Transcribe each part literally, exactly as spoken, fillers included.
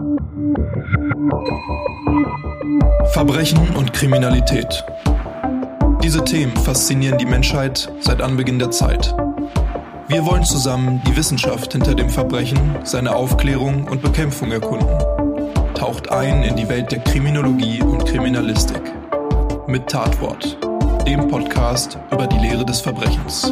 Verbrechen und Kriminalität. Diese Themen faszinieren die Menschheit seit Anbeginn der Zeit. Wir wollen zusammen die Wissenschaft hinter dem Verbrechen, seine Aufklärung und Bekämpfung erkunden. Taucht ein in die Welt der Kriminologie und Kriminalistik. Mit Tatwort, dem Podcast über die Lehre des Verbrechens.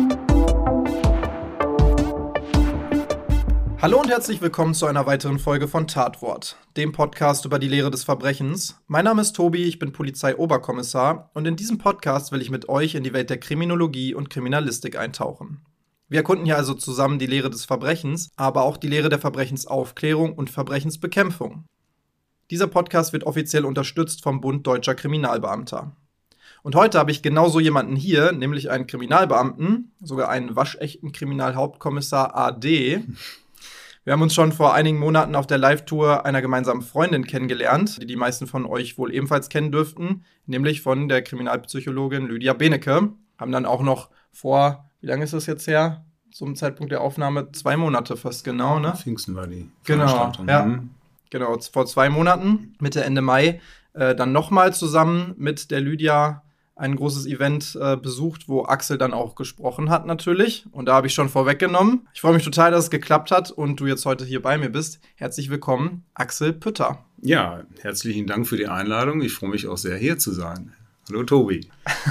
Hallo und herzlich willkommen zu einer weiteren Folge von Tatwort, dem Podcast über die Lehre des Verbrechens. Mein Name ist Tobi, ich bin Polizeioberkommissar und in diesem Podcast will ich mit euch in die Welt der Kriminologie und Kriminalistik eintauchen. Wir erkunden hier also zusammen die Lehre des Verbrechens, aber auch die Lehre der Verbrechensaufklärung und Verbrechensbekämpfung. Dieser Podcast wird offiziell unterstützt vom Bund Deutscher Kriminalbeamter. Und heute habe ich genauso jemanden hier, nämlich einen Kriminalbeamten, sogar einen waschechten Kriminalhauptkommissar A D. Wir haben uns schon vor einigen Monaten auf der Live-Tour einer gemeinsamen Freundin kennengelernt, die die meisten von euch wohl ebenfalls kennen dürften, nämlich von der Kriminalpsychologin Lydia Benecke. Haben dann auch noch vor, wie lange ist das jetzt her? Zum Zeitpunkt der Aufnahme zwei Monate fast genau, ne? Pfingsten war die Veranstaltung. Genau, ja. Mhm. Genau, vor zwei Monaten, Mitte, Ende Mai, äh, dann nochmal zusammen mit der Lydia ein großes Event äh, besucht, wo Axel dann auch gesprochen hat natürlich. Und da habe ich schon vorweggenommen. Ich freue mich total, dass es geklappt hat und du jetzt heute hier bei mir bist. Herzlich willkommen, Axel Pütter. Ja, herzlichen Dank für die Einladung. Ich freue mich auch sehr, hier zu sein. Hallo Tobi.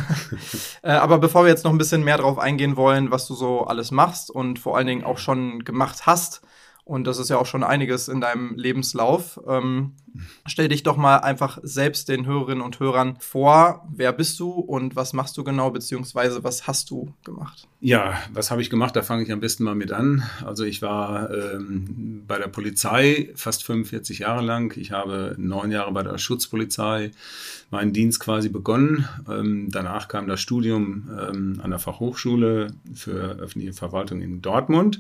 äh, aber bevor wir jetzt noch ein bisschen mehr drauf eingehen wollen, was du so alles machst und vor allen Dingen auch schon gemacht hast, und das ist ja auch schon einiges in deinem Lebenslauf. Ähm, stell dich doch mal einfach selbst den Hörerinnen und Hörern vor. Wer bist du und was machst du genau, beziehungsweise was hast du gemacht? Ja, was habe ich gemacht? Da fange ich am besten mal mit an. Also ich war ähm, bei der Polizei fast fünfundvierzig Jahre lang. Ich habe neun Jahre bei der Schutzpolizei meinen Dienst quasi begonnen. Ähm, danach kam das Studium ähm, an der Fachhochschule für öffentliche Verwaltung in Dortmund.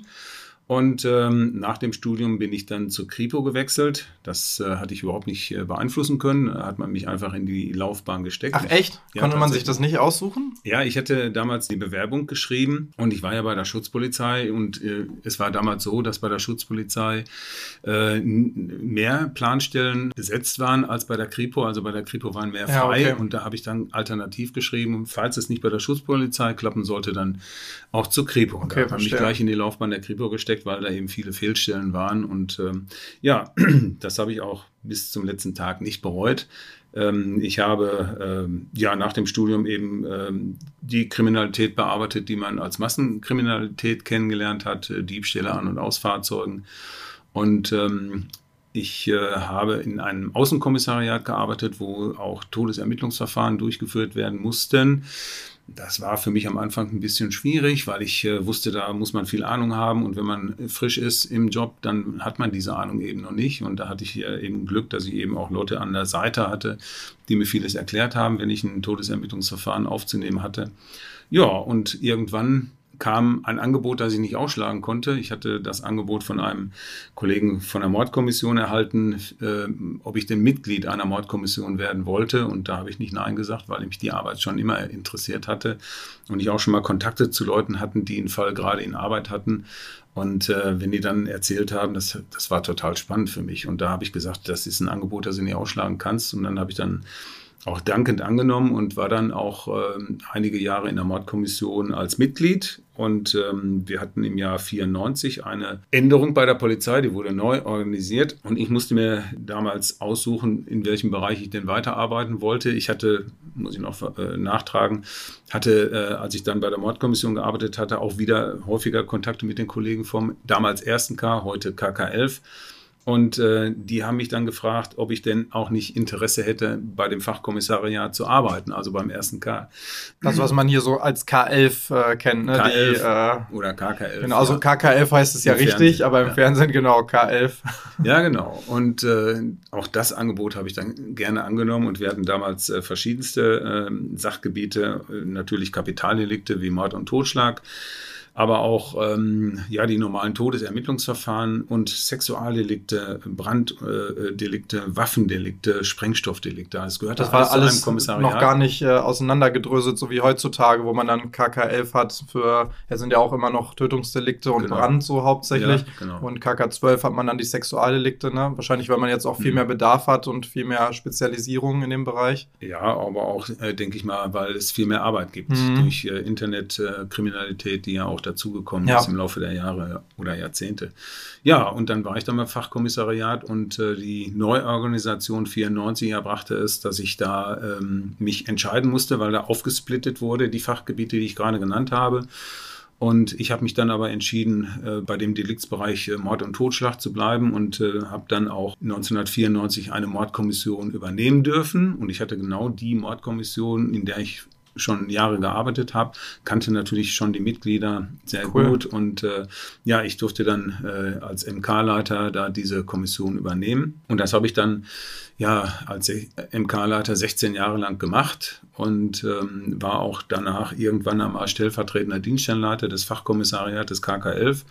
Und ähm, nach dem Studium bin ich dann zur Kripo gewechselt. Das äh, hatte ich überhaupt nicht äh, beeinflussen können. Da hat man mich einfach in die Laufbahn gesteckt. Ach echt? Ja, konnte man sich das nicht aussuchen? Ja, ich hatte damals die Bewerbung geschrieben und ich war ja bei der Schutzpolizei und äh, es war damals so, dass bei der Schutzpolizei äh, mehr Planstellen besetzt waren als bei der Kripo. Also bei der Kripo waren mehr frei, ja, okay. Und da habe ich dann alternativ geschrieben, falls es nicht bei der Schutzpolizei klappen sollte, dann auch zur Kripo. Und okay, da habe ich mich gleich in die Laufbahn der Kripo gesteckt, weil da eben viele Fehlstellen waren. Und ähm, ja, das habe ich auch bis zum letzten Tag nicht bereut. Ähm, ich habe ähm, ja nach dem Studium eben ähm, die Kriminalität bearbeitet, die man als Massenkriminalität kennengelernt hat, äh, Diebstähle an- und aus Fahrzeugen. Und ähm, ich äh, habe in einem Außenkommissariat gearbeitet, wo auch Todesermittlungsverfahren durchgeführt werden mussten. Das war für mich am Anfang ein bisschen schwierig, weil ich äh, wusste, da muss man viel Ahnung haben und wenn man frisch ist im Job, dann hat man diese Ahnung eben noch nicht und da hatte ich äh, eben Glück, dass ich eben auch Leute an der Seite hatte, die mir vieles erklärt haben, wenn ich ein Todesermittlungsverfahren aufzunehmen hatte. Ja, und irgendwann kam ein Angebot, das ich nicht ausschlagen konnte. Ich hatte das Angebot von einem Kollegen von der Mordkommission erhalten, äh, ob ich denn Mitglied einer Mordkommission werden wollte. Und da habe ich nicht Nein gesagt, weil mich die Arbeit schon immer interessiert hatte. Und ich auch schon mal Kontakte zu Leuten hatten, die einen Fall gerade in Arbeit hatten. Und äh, wenn die dann erzählt haben, das, das war total spannend für mich. Und da habe ich gesagt, das ist ein Angebot, das du nicht ausschlagen kannst. Und dann habe ich dann auch dankend angenommen und war dann auch ähm, einige Jahre in der Mordkommission als Mitglied. Und ähm, wir hatten im Jahr vierundneunzig eine Änderung bei der Polizei, die wurde neu organisiert. Und ich musste mir damals aussuchen, in welchem Bereich ich denn weiterarbeiten wollte. Ich hatte, muss ich noch äh, nachtragen, hatte, äh, als ich dann bei der Mordkommission gearbeitet hatte, auch wieder häufiger Kontakte mit den Kollegen vom damals ersten K, heute K K elf. Und äh, die haben mich dann gefragt, ob ich denn auch nicht Interesse hätte, bei dem Fachkommissariat zu arbeiten, also beim ersten K. Das, was man hier so als K elf äh, kennt, ne? K elf Die, äh, oder K K elf. Genau, also ja. K K elf heißt es ja Im richtig, Fernsehen, aber im ja. Fernsehen genau K elf. Ja, genau. Und äh, auch das Angebot habe ich dann gerne angenommen. Und wir hatten damals äh, verschiedenste äh, Sachgebiete, äh, natürlich Kapitaldelikte wie Mord und Totschlag. aber auch ähm, ja, die normalen Todesermittlungsverfahren und Sexualdelikte, Branddelikte, Waffendelikte, Sprengstoffdelikte. Das gehört das da war alles zu einem alles Kommissariat. Noch gar nicht äh, auseinandergedröselt, so wie heutzutage, wo man dann K K elf hat für, ja, sind ja auch immer noch Tötungsdelikte und Genau. Brand so hauptsächlich. Ja, genau. Und K K zwölf hat man dann die Sexualdelikte, ne? Wahrscheinlich, weil man jetzt auch viel Mhm. mehr Bedarf hat und viel mehr Spezialisierung in dem Bereich. Ja, aber auch, äh, denke ich mal, weil es viel mehr Arbeit gibt Mhm. durch äh, Internetkriminalität, die ja auch dazugekommen Ja. ist im Laufe der Jahre oder Jahrzehnte. Ja, und dann war ich dann beim Fachkommissariat und äh, die Neuorganisation vierundneunzig erbrachte es, dass ich da ähm, mich entscheiden musste, weil da aufgesplittet wurde, die Fachgebiete, die ich gerade genannt habe. Und ich habe mich dann aber entschieden, äh, bei dem Deliktsbereich äh, Mord und Totschlag zu bleiben und äh, habe dann auch neunzehnhundertvierundneunzig eine Mordkommission übernehmen dürfen. Und ich hatte genau die Mordkommission, in der ich schon Jahre gearbeitet habe, kannte natürlich schon die Mitglieder sehr Cool. gut. Und äh, ja, ich durfte dann äh, als M K-Leiter da diese Kommission übernehmen. Und das habe ich dann ja als M K-Leiter sechzehn Jahre lang gemacht und ähm, war auch danach irgendwann einmal stellvertretender Dienststellenleiter des Fachkommissariates K K elf.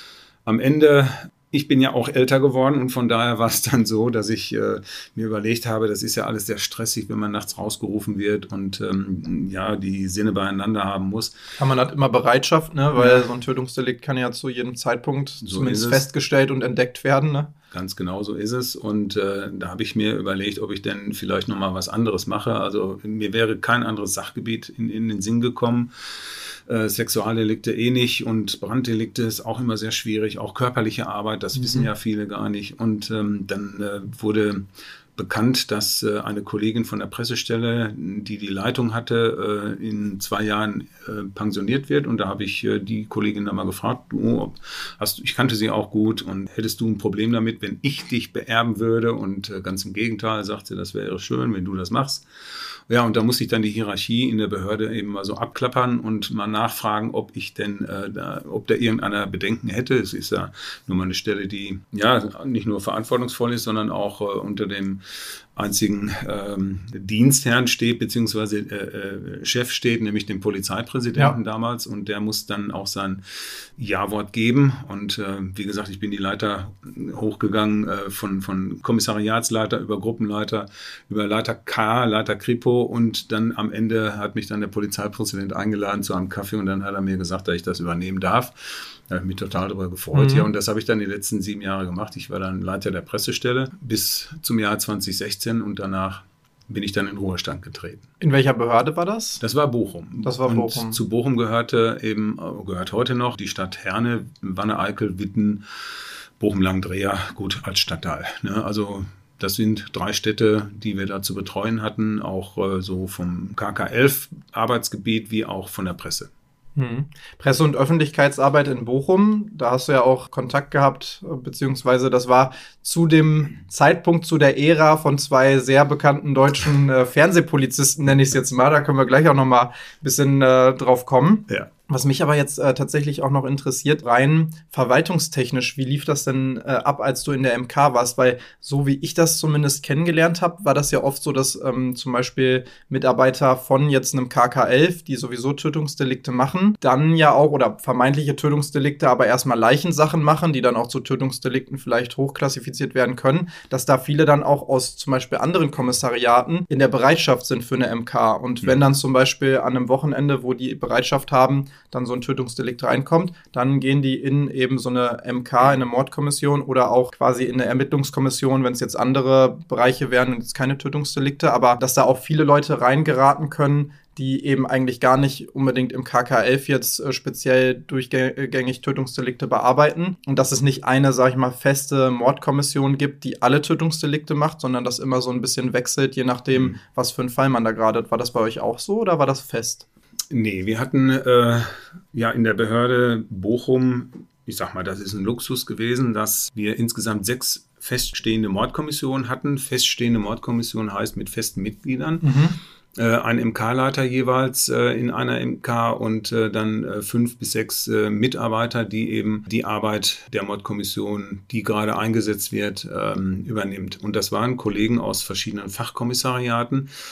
Am Ende, ich bin ja auch älter geworden und von daher war es dann so, dass ich äh, mir überlegt habe, das ist ja alles sehr stressig, wenn man nachts rausgerufen wird und ähm, ja, die Sinne beieinander haben muss. Man hat immer Bereitschaft, ne? Weil Ja. so ein Tötungsdelikt kann ja zu jedem Zeitpunkt So zumindest ist es. festgestellt und entdeckt werden, ne? Ganz genau so ist es. Und äh, da habe ich mir überlegt, ob ich denn vielleicht nochmal was anderes mache. Also mir wäre kein anderes Sachgebiet in, in den Sinn gekommen. Äh, Sexualdelikte eh nicht und Branddelikte ist auch immer sehr schwierig. Auch körperliche Arbeit, das Mhm. wissen ja viele gar nicht. Und ähm, dann äh, wurde bekannt, dass äh, eine Kollegin von der Pressestelle, die die Leitung hatte, äh, in zwei Jahren äh, pensioniert wird. Und da habe ich äh, die Kollegin dann mal gefragt, du, ob, hast, ich kannte sie auch gut und hättest du ein Problem damit, wenn ich dich beerben würde? Und äh, ganz im Gegenteil, sagte sie, das wäre schön, wenn du das machst. Ja, und da musste ich dann die Hierarchie in der Behörde eben mal so abklappern und mal nachfragen, ob ich denn, äh, da, ob da irgendeiner Bedenken hätte. Es ist ja nun mal eine Stelle, die ja nicht nur verantwortungsvoll ist, sondern auch äh, unter dem einzigen ähm, Dienstherrn steht, beziehungsweise äh, äh, Chef steht, nämlich dem Polizeipräsidenten Ja. damals. Und der muss dann auch sein Ja-Wort geben. Und äh, wie gesagt, ich bin die Leiter hochgegangen äh, von, von Kommissariatsleiter über Gruppenleiter, über Leiter K, Leiter Kripo. Und dann am Ende hat mich dann der Polizeipräsident eingeladen zu einem Kaffee und dann hat er mir gesagt, dass ich das übernehmen darf. Da habe ich mich total darüber gefreut. Mhm. Ja, und das habe ich dann die letzten sieben Jahre gemacht. Ich war dann Leiter der Pressestelle bis zum Jahr zwanzig sechzehn und danach bin ich dann in Ruhestand getreten. In welcher Behörde war das? Das war Bochum. Das war und Bochum. Zu Bochum gehörte eben, gehört heute noch die Stadt Herne, Wanne-Eickel, Witten, Bochum-Langendreher, gut als Stadtteil. Ne? Also das sind drei Städte, die wir da zu betreuen hatten, auch äh, so vom K K elf Arbeitsgebiet wie auch von der Presse. Mhm. Presse- und Öffentlichkeitsarbeit in Bochum, da hast du ja auch Kontakt gehabt, beziehungsweise das war zu dem Zeitpunkt, zu der Ära von zwei sehr bekannten deutschen äh, Fernsehpolizisten, nenne ich es jetzt mal, da können wir gleich auch noch mal ein bisschen äh, drauf kommen. Ja. Was mich aber jetzt äh, tatsächlich auch noch interessiert, rein verwaltungstechnisch, wie lief das denn äh, ab, als du in der M K warst? Weil so wie ich das zumindest kennengelernt habe, war das ja oft so, dass ähm, zum Beispiel Mitarbeiter von jetzt einem K K elf, die sowieso Tötungsdelikte machen, dann ja auch, oder vermeintliche Tötungsdelikte, aber erstmal Leichensachen machen, die dann auch zu Tötungsdelikten vielleicht hochklassifiziert werden können, dass da viele dann auch aus zum Beispiel anderen Kommissariaten in der Bereitschaft sind für eine M K. Und Mhm. wenn dann zum Beispiel an einem Wochenende, wo die Bereitschaft haben, dann so ein Tötungsdelikt reinkommt, dann gehen die in eben so eine M K, in eine Mordkommission oder auch quasi in eine Ermittlungskommission, wenn es jetzt andere Bereiche wären und jetzt keine Tötungsdelikte, aber dass da auch viele Leute reingeraten können, die eben eigentlich gar nicht unbedingt im K K elf jetzt äh, speziell durchgängig Tötungsdelikte bearbeiten und dass es nicht eine, sag ich mal, feste Mordkommission gibt, die alle Tötungsdelikte macht, sondern dass immer so ein bisschen wechselt, je nachdem, Mhm. was für einen Fall man da gerade hat. War das bei euch auch so oder war das fest? Nee, wir hatten äh, ja in der Behörde Bochum, ich sag mal, das ist ein Luxus gewesen, dass wir insgesamt sechs feststehende Mordkommissionen hatten. Feststehende Mordkommission heißt mit festen Mitgliedern. Mhm. Äh, ein M K-Leiter jeweils äh, in einer M K und äh, dann äh, fünf bis sechs äh, Mitarbeiter, die eben die Arbeit der Mordkommission, die gerade eingesetzt wird, ähm, übernimmt. Und das waren Kollegen aus verschiedenen Fachkommissariaten.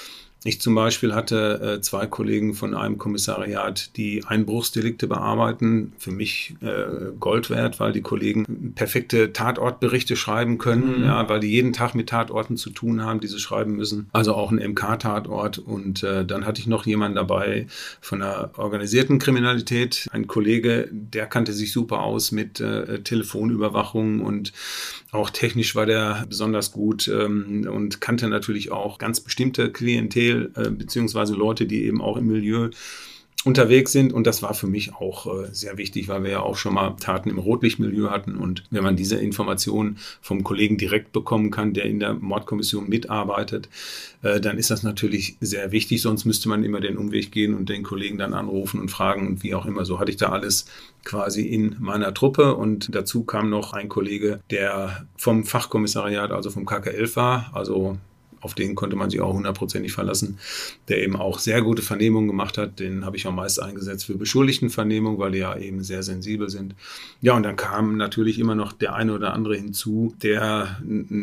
Ich zum Beispiel hatte äh, zwei Kollegen von einem Kommissariat, die Einbruchsdelikte bearbeiten. Für mich äh, Gold wert, weil die Kollegen perfekte Tatortberichte schreiben können, mhm. ja, weil die jeden Tag mit Tatorten zu tun haben, die sie schreiben müssen. Also auch ein M K-Tatort. Und äh, dann hatte ich noch jemanden dabei von der organisierten Kriminalität. Ein Kollege, der kannte sich super aus mit äh, Telefonüberwachung und auch technisch war der besonders gut ähm, und kannte natürlich auch ganz bestimmte Klientel äh, beziehungsweise Leute, die eben auch im Milieu unterwegs sind. Und das war für mich auch äh, sehr wichtig, weil wir ja auch schon mal Taten im Rotlichtmilieu hatten. Und wenn man diese Informationen vom Kollegen direkt bekommen kann, der in der Mordkommission mitarbeitet, äh, dann ist das natürlich sehr wichtig. Sonst müsste man immer den Umweg gehen und den Kollegen dann anrufen und fragen und wie auch immer. So hatte ich da alles quasi in meiner Truppe. Und dazu kam noch ein Kollege, der vom Fachkommissariat, also vom K K elf war, also auf den konnte man sich auch hundertprozentig verlassen, der eben auch sehr gute Vernehmungen gemacht hat. Den habe ich auch meist eingesetzt für Beschuldigtenvernehmungen, weil die ja eben sehr sensibel sind. Ja, und dann kam natürlich immer noch der eine oder andere hinzu, der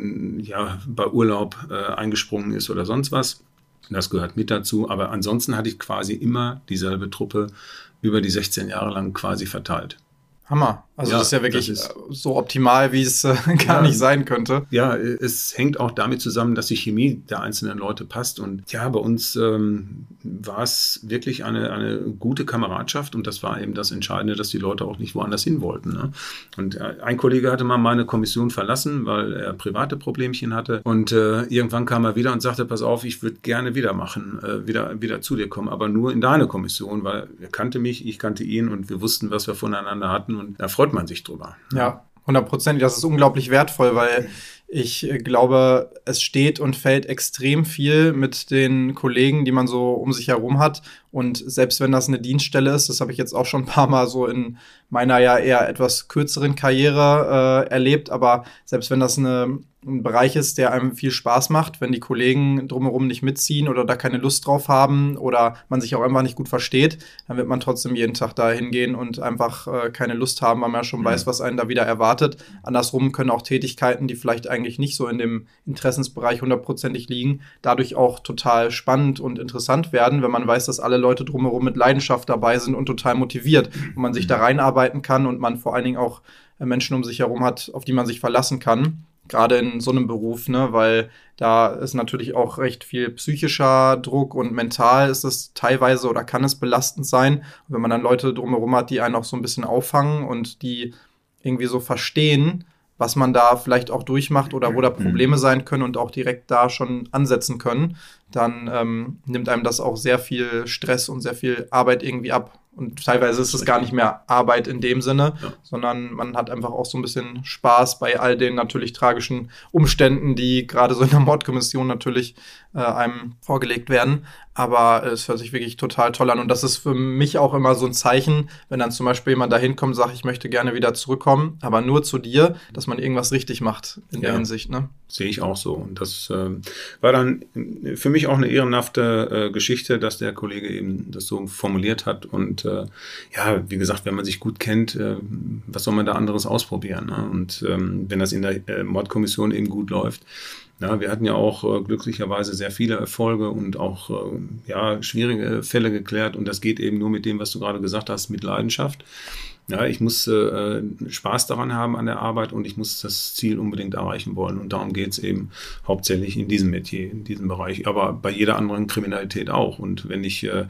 ja bei Urlaub äh, eingesprungen ist oder sonst was. Das gehört mit dazu. Aber ansonsten hatte ich quasi immer dieselbe Truppe über die sechzehn Jahre lang quasi verteilt. Hammer. Also ja, das ist ja wirklich ist, so optimal, wie es äh, gar ja, nicht sein könnte. Ja, es hängt auch damit zusammen, dass die Chemie der einzelnen Leute passt. Und ja, bei uns ähm, war es wirklich eine, eine gute Kameradschaft. Und das war eben das Entscheidende, dass die Leute auch nicht woanders hin wollten. Ne? Und äh, ein Kollege hatte mal meine Kommission verlassen, weil er private Problemchen hatte. Und äh, irgendwann kam er wieder und sagte, pass auf, ich würde gerne wieder machen, äh, wieder, wieder zu dir kommen, aber nur in deine Kommission, weil er kannte mich, ich kannte ihn und wir wussten, was wir voneinander hatten. Und da freut man sich drüber. Ja, hundertprozentig. Das ist unglaublich wertvoll, weil ich glaube, es steht und fällt extrem viel mit den Kollegen, die man so um sich herum hat. Und selbst wenn das eine Dienststelle ist, das habe ich jetzt auch schon ein paar Mal so in meiner ja eher etwas kürzeren Karriere äh, erlebt, aber selbst wenn das eine, ein Bereich ist, der einem viel Spaß macht, wenn die Kollegen drumherum nicht mitziehen oder da keine Lust drauf haben oder man sich auch einfach nicht gut versteht, dann wird man trotzdem jeden Tag da hingehen und einfach äh, keine Lust haben, weil man ja schon mhm. weiß, was einen da wieder erwartet. Andersrum können auch Tätigkeiten, die vielleicht eigentlich nicht so in dem Interessensbereich hundertprozentig liegen, dadurch auch total spannend und interessant werden, wenn man weiß, dass alle Leute drumherum mit Leidenschaft dabei sind und total motiviert und man sich da reinarbeiten kann und man vor allen Dingen auch Menschen um sich herum hat, auf die man sich verlassen kann. Gerade in so einem Beruf, ne, weil da ist natürlich auch recht viel psychischer Druck und mental ist es teilweise oder kann es belastend sein. Und wenn man dann Leute drumherum hat, die einen auch so ein bisschen auffangen und die irgendwie so verstehen, was man da vielleicht auch durchmacht oder wo da Probleme sein können und auch direkt da schon ansetzen können, dann ähm, nimmt einem das auch sehr viel Stress und sehr viel Arbeit irgendwie ab. Und teilweise ist es gar nicht mehr Arbeit in dem Sinne, ja. sondern man hat einfach auch so ein bisschen Spaß bei all den natürlich tragischen Umständen, die gerade so in der Mordkommission natürlich äh, einem vorgelegt werden. Aber es hört sich wirklich total toll an. Und das ist für mich auch immer so ein Zeichen, wenn dann zum Beispiel jemand da hinkommt und sagt, ich möchte gerne wieder zurückkommen, aber nur zu dir, dass man irgendwas richtig macht in ja. der Hinsicht. Ne? Sehe ich auch so. Und das äh, war dann für mich auch eine ehrenhafte äh, Geschichte, dass der Kollege eben das so formuliert hat. Und äh, ja, wie gesagt, wenn man sich gut kennt, äh, was soll man da anderes ausprobieren? Ne? Und ähm, wenn das in der äh, Mordkommission eben gut läuft. Ja, wir hatten ja auch äh, glücklicherweise sehr viele Erfolge und auch äh, ja, schwierige Fälle geklärt. Und das geht eben nur mit dem, was du gerade gesagt hast, mit Leidenschaft. Ja, ich muss äh, Spaß daran haben an der Arbeit und ich muss das Ziel unbedingt erreichen wollen. Und darum geht es eben hauptsächlich in diesem Metier, in diesem Bereich, aber bei jeder anderen Kriminalität auch. Und wenn ich äh,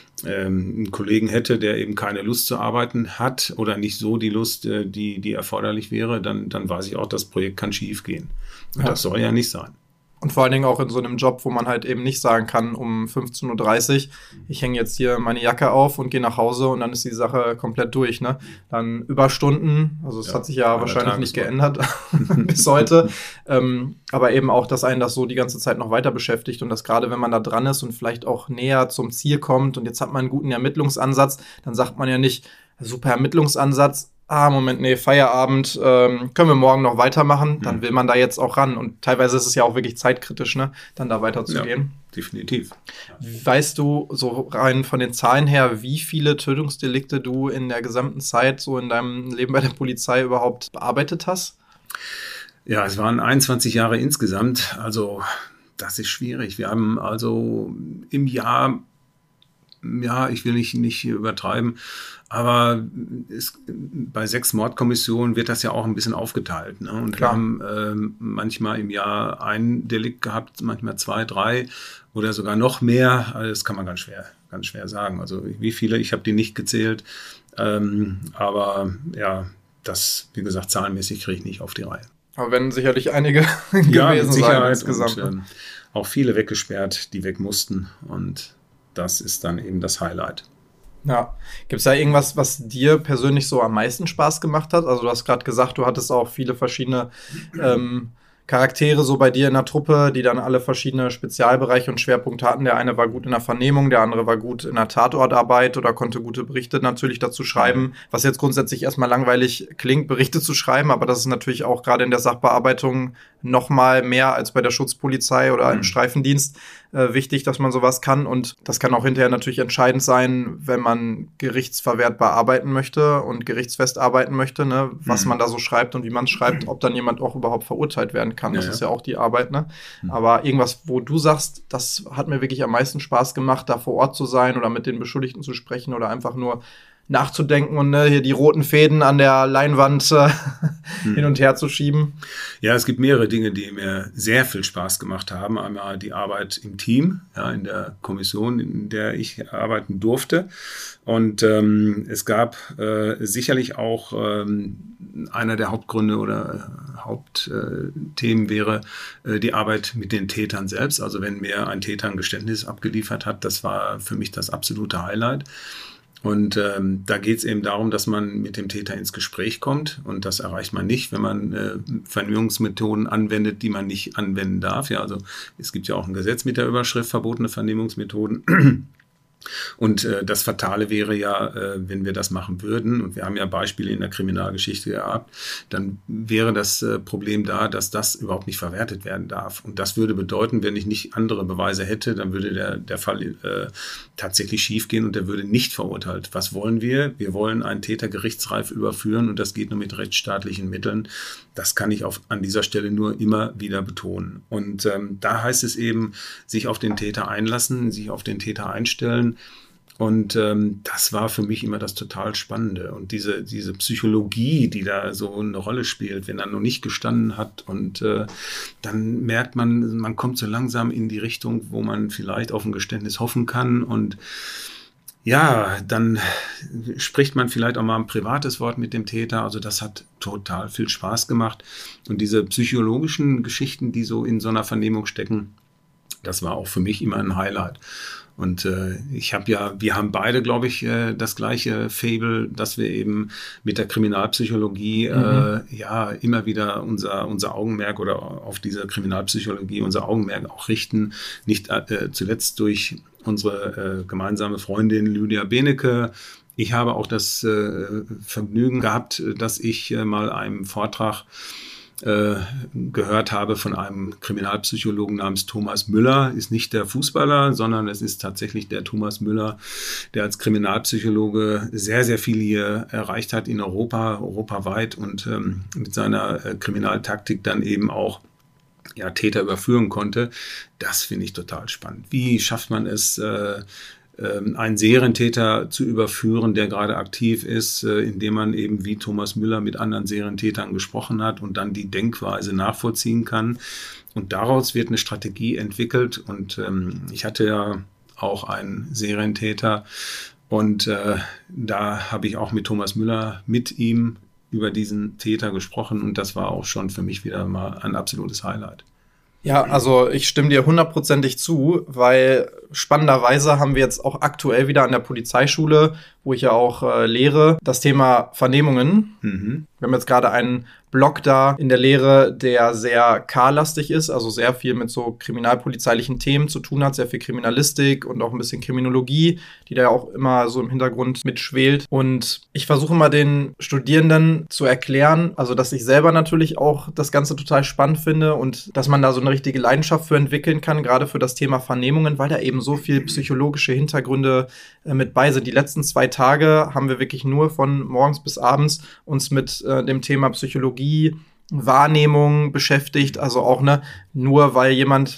ähm, einen Kollegen hätte, der eben keine Lust zu arbeiten hat oder nicht so die Lust, äh, die, die erforderlich wäre, dann, dann weiß ich auch, das Projekt kann schief gehen. Und ja. das soll ja nicht sein. Und vor allen Dingen auch in so einem Job, wo man halt eben nicht sagen kann, um fünfzehn Uhr dreißig, ich hänge jetzt hier meine Jacke auf und gehe nach Hause und dann ist die Sache komplett durch. Ne? Dann Überstunden, also es ja, hat sich ja wahrscheinlich nicht geändert bis heute, ähm, aber eben auch, dass einen das so die ganze Zeit noch weiter beschäftigt und dass gerade wenn man da dran ist und vielleicht auch näher zum Ziel kommt und jetzt hat man einen guten Ermittlungsansatz, dann sagt man ja nicht, super Ermittlungsansatz, ah, Moment, nee, Feierabend, ähm, können wir morgen noch weitermachen, dann will man da jetzt auch ran. Und teilweise ist es ja auch wirklich zeitkritisch, ne, dann da weiterzugehen. Ja, definitiv. Weißt du, so rein von den Zahlen her, wie viele Tötungsdelikte du in der gesamten Zeit so in deinem Leben bei der Polizei überhaupt bearbeitet hast? Ja, es waren einundzwanzig Jahre insgesamt, also das ist schwierig. Wir haben also im Jahr, ja, ich will nicht, nicht übertreiben, aber es, bei sechs Mordkommissionen wird das ja auch ein bisschen aufgeteilt. Ne? Und Klar. wir haben äh, manchmal im Jahr ein Delikt gehabt, manchmal zwei, drei oder sogar noch mehr. Also das kann man ganz schwer, ganz schwer sagen. Also wie viele, ich habe die nicht gezählt. Ähm, aber ja, das, wie gesagt, zahlenmäßig kriege ich nicht auf die Reihe. Aber wenn sicherlich einige ja, gewesen mit Sicherheit sein insgesamt. Und, ähm, auch viele weggesperrt, die weg mussten. Und das ist dann eben das Highlight. Ja. Gibt es da irgendwas, was dir persönlich so am meisten Spaß gemacht hat? Also du hast gerade gesagt, du hattest auch viele verschiedene ähm, Charaktere so bei dir in der Truppe, die dann alle verschiedene Spezialbereiche und Schwerpunkte hatten. Der eine war gut in der Vernehmung, der andere war gut in der Tatortarbeit oder konnte gute Berichte natürlich dazu schreiben. Was jetzt grundsätzlich erstmal langweilig klingt, Berichte zu schreiben, aber das ist natürlich auch gerade in der Sachbearbeitung noch mal mehr als bei der Schutzpolizei oder im Mhm. Streifendienst äh, wichtig, dass man sowas kann. Und das kann auch hinterher natürlich entscheidend sein, wenn man gerichtsverwertbar arbeiten möchte und gerichtsfest arbeiten möchte, ne? Was Mhm. man da so schreibt und wie man es schreibt, ob dann jemand auch überhaupt verurteilt werden kann. Das Ja, ja. ist ja auch die Arbeit, ne? Mhm. Aber irgendwas, wo du sagst, das hat mir wirklich am meisten Spaß gemacht, da vor Ort zu sein oder mit den Beschuldigten zu sprechen oder einfach nur nachzudenken und ne, hier die roten Fäden an der Leinwand äh, Mhm. hin und her zu schieben. Ja, es gibt mehrere Dinge, die mir sehr viel Spaß gemacht haben. Einmal die Arbeit im Team, ja, in der Kommission, in der ich arbeiten durfte. Und ähm, es gab äh, sicherlich auch ähm, einer der Hauptgründe oder äh, Hauptthemen äh, wäre äh, die Arbeit mit den Tätern selbst. Also wenn mir ein Täter ein Geständnis abgeliefert hat, das war für mich das absolute Highlight. Und ähm, da geht es eben darum, dass man mit dem Täter ins Gespräch kommt. Und das erreicht man nicht, wenn man äh, Vernehmungsmethoden anwendet, die man nicht anwenden darf. Ja, also es gibt ja auch ein Gesetz mit der Überschrift verbotene Vernehmungsmethoden. Und äh, das Fatale wäre ja, äh, wenn wir das machen würden, und wir haben ja Beispiele in der Kriminalgeschichte gehabt, dann wäre das äh, Problem da, dass das überhaupt nicht verwertet werden darf. Und das würde bedeuten, wenn ich nicht andere Beweise hätte, dann würde der, der Fall äh, tatsächlich schiefgehen und der würde nicht verurteilt. Was wollen wir? Wir wollen einen Täter gerichtsreif überführen und das geht nur mit rechtsstaatlichen Mitteln. Das kann ich auf, an dieser Stelle nur immer wieder betonen. Und ähm, da heißt es eben, sich auf den Täter einlassen, sich auf den Täter einstellen. Und ähm, das war für mich immer das total Spannende. Und diese, diese Psychologie, die da so eine Rolle spielt, wenn er noch nicht gestanden hat. Und äh, dann merkt man, man kommt so langsam in die Richtung, wo man vielleicht auf ein Geständnis hoffen kann. Und ja, dann spricht man vielleicht auch mal ein privates Wort mit dem Täter. Also das hat total viel Spaß gemacht. Und diese psychologischen Geschichten, die so in so einer Vernehmung stecken, das war auch für mich immer ein Highlight. Und äh, ich habe ja, wir haben beide, glaube ich, äh, das gleiche Faible, dass wir eben mit der Kriminalpsychologie mhm. äh, ja immer wieder unser unser Augenmerk oder auf diese Kriminalpsychologie unser Augenmerk auch richten. Nicht äh, zuletzt durch unsere äh, gemeinsame Freundin Lydia Benecke. Ich habe auch das äh, Vergnügen gehabt, dass ich äh, mal einen Vortrag äh, gehört habe von einem Kriminalpsychologen namens Thomas Müller. Ist nicht der Fußballer, sondern es ist tatsächlich der Thomas Müller, der als Kriminalpsychologe sehr, sehr viel hier erreicht hat in Europa, europaweit und ähm, mit seiner äh, Kriminaltaktik dann eben auch ja, Täter überführen konnte. Das finde ich total spannend. Wie schafft man es, äh, äh, einen Serientäter zu überführen, der gerade aktiv ist, äh, indem man eben wie Thomas Müller mit anderen Serientätern gesprochen hat und dann die Denkweise nachvollziehen kann. Und daraus wird eine Strategie entwickelt. Und ähm, ich hatte ja auch einen Serientäter und äh, da habe ich auch mit Thomas Müller, mit ihm über diesen Täter gesprochen und das war auch schon für mich wieder mal ein absolutes Highlight. Ja, also ich stimme dir hundertprozentig zu, weil spannenderweise haben wir jetzt auch aktuell wieder an der Polizeischule, wo ich ja auch äh, lehre, das Thema Vernehmungen. Mhm. Wir haben jetzt gerade einen Block da in der Lehre, der sehr K-lastig ist, also sehr viel mit so kriminalpolizeilichen Themen zu tun hat, sehr viel Kriminalistik und auch ein bisschen Kriminologie, die da ja auch immer so im Hintergrund mitschwelt. Und ich versuche mal den Studierenden zu erklären, also dass ich selber natürlich auch das Ganze total spannend finde und dass man da so eine richtige Leidenschaft für entwickeln kann, gerade für das Thema Vernehmungen, weil da eben so viel psychologische Hintergründe äh, mit bei sind. Die letzten zwei Tage haben wir wirklich nur von morgens bis abends uns mit äh, dem Thema Psychologie, Wahrnehmung beschäftigt, also auch ne, nur weil jemand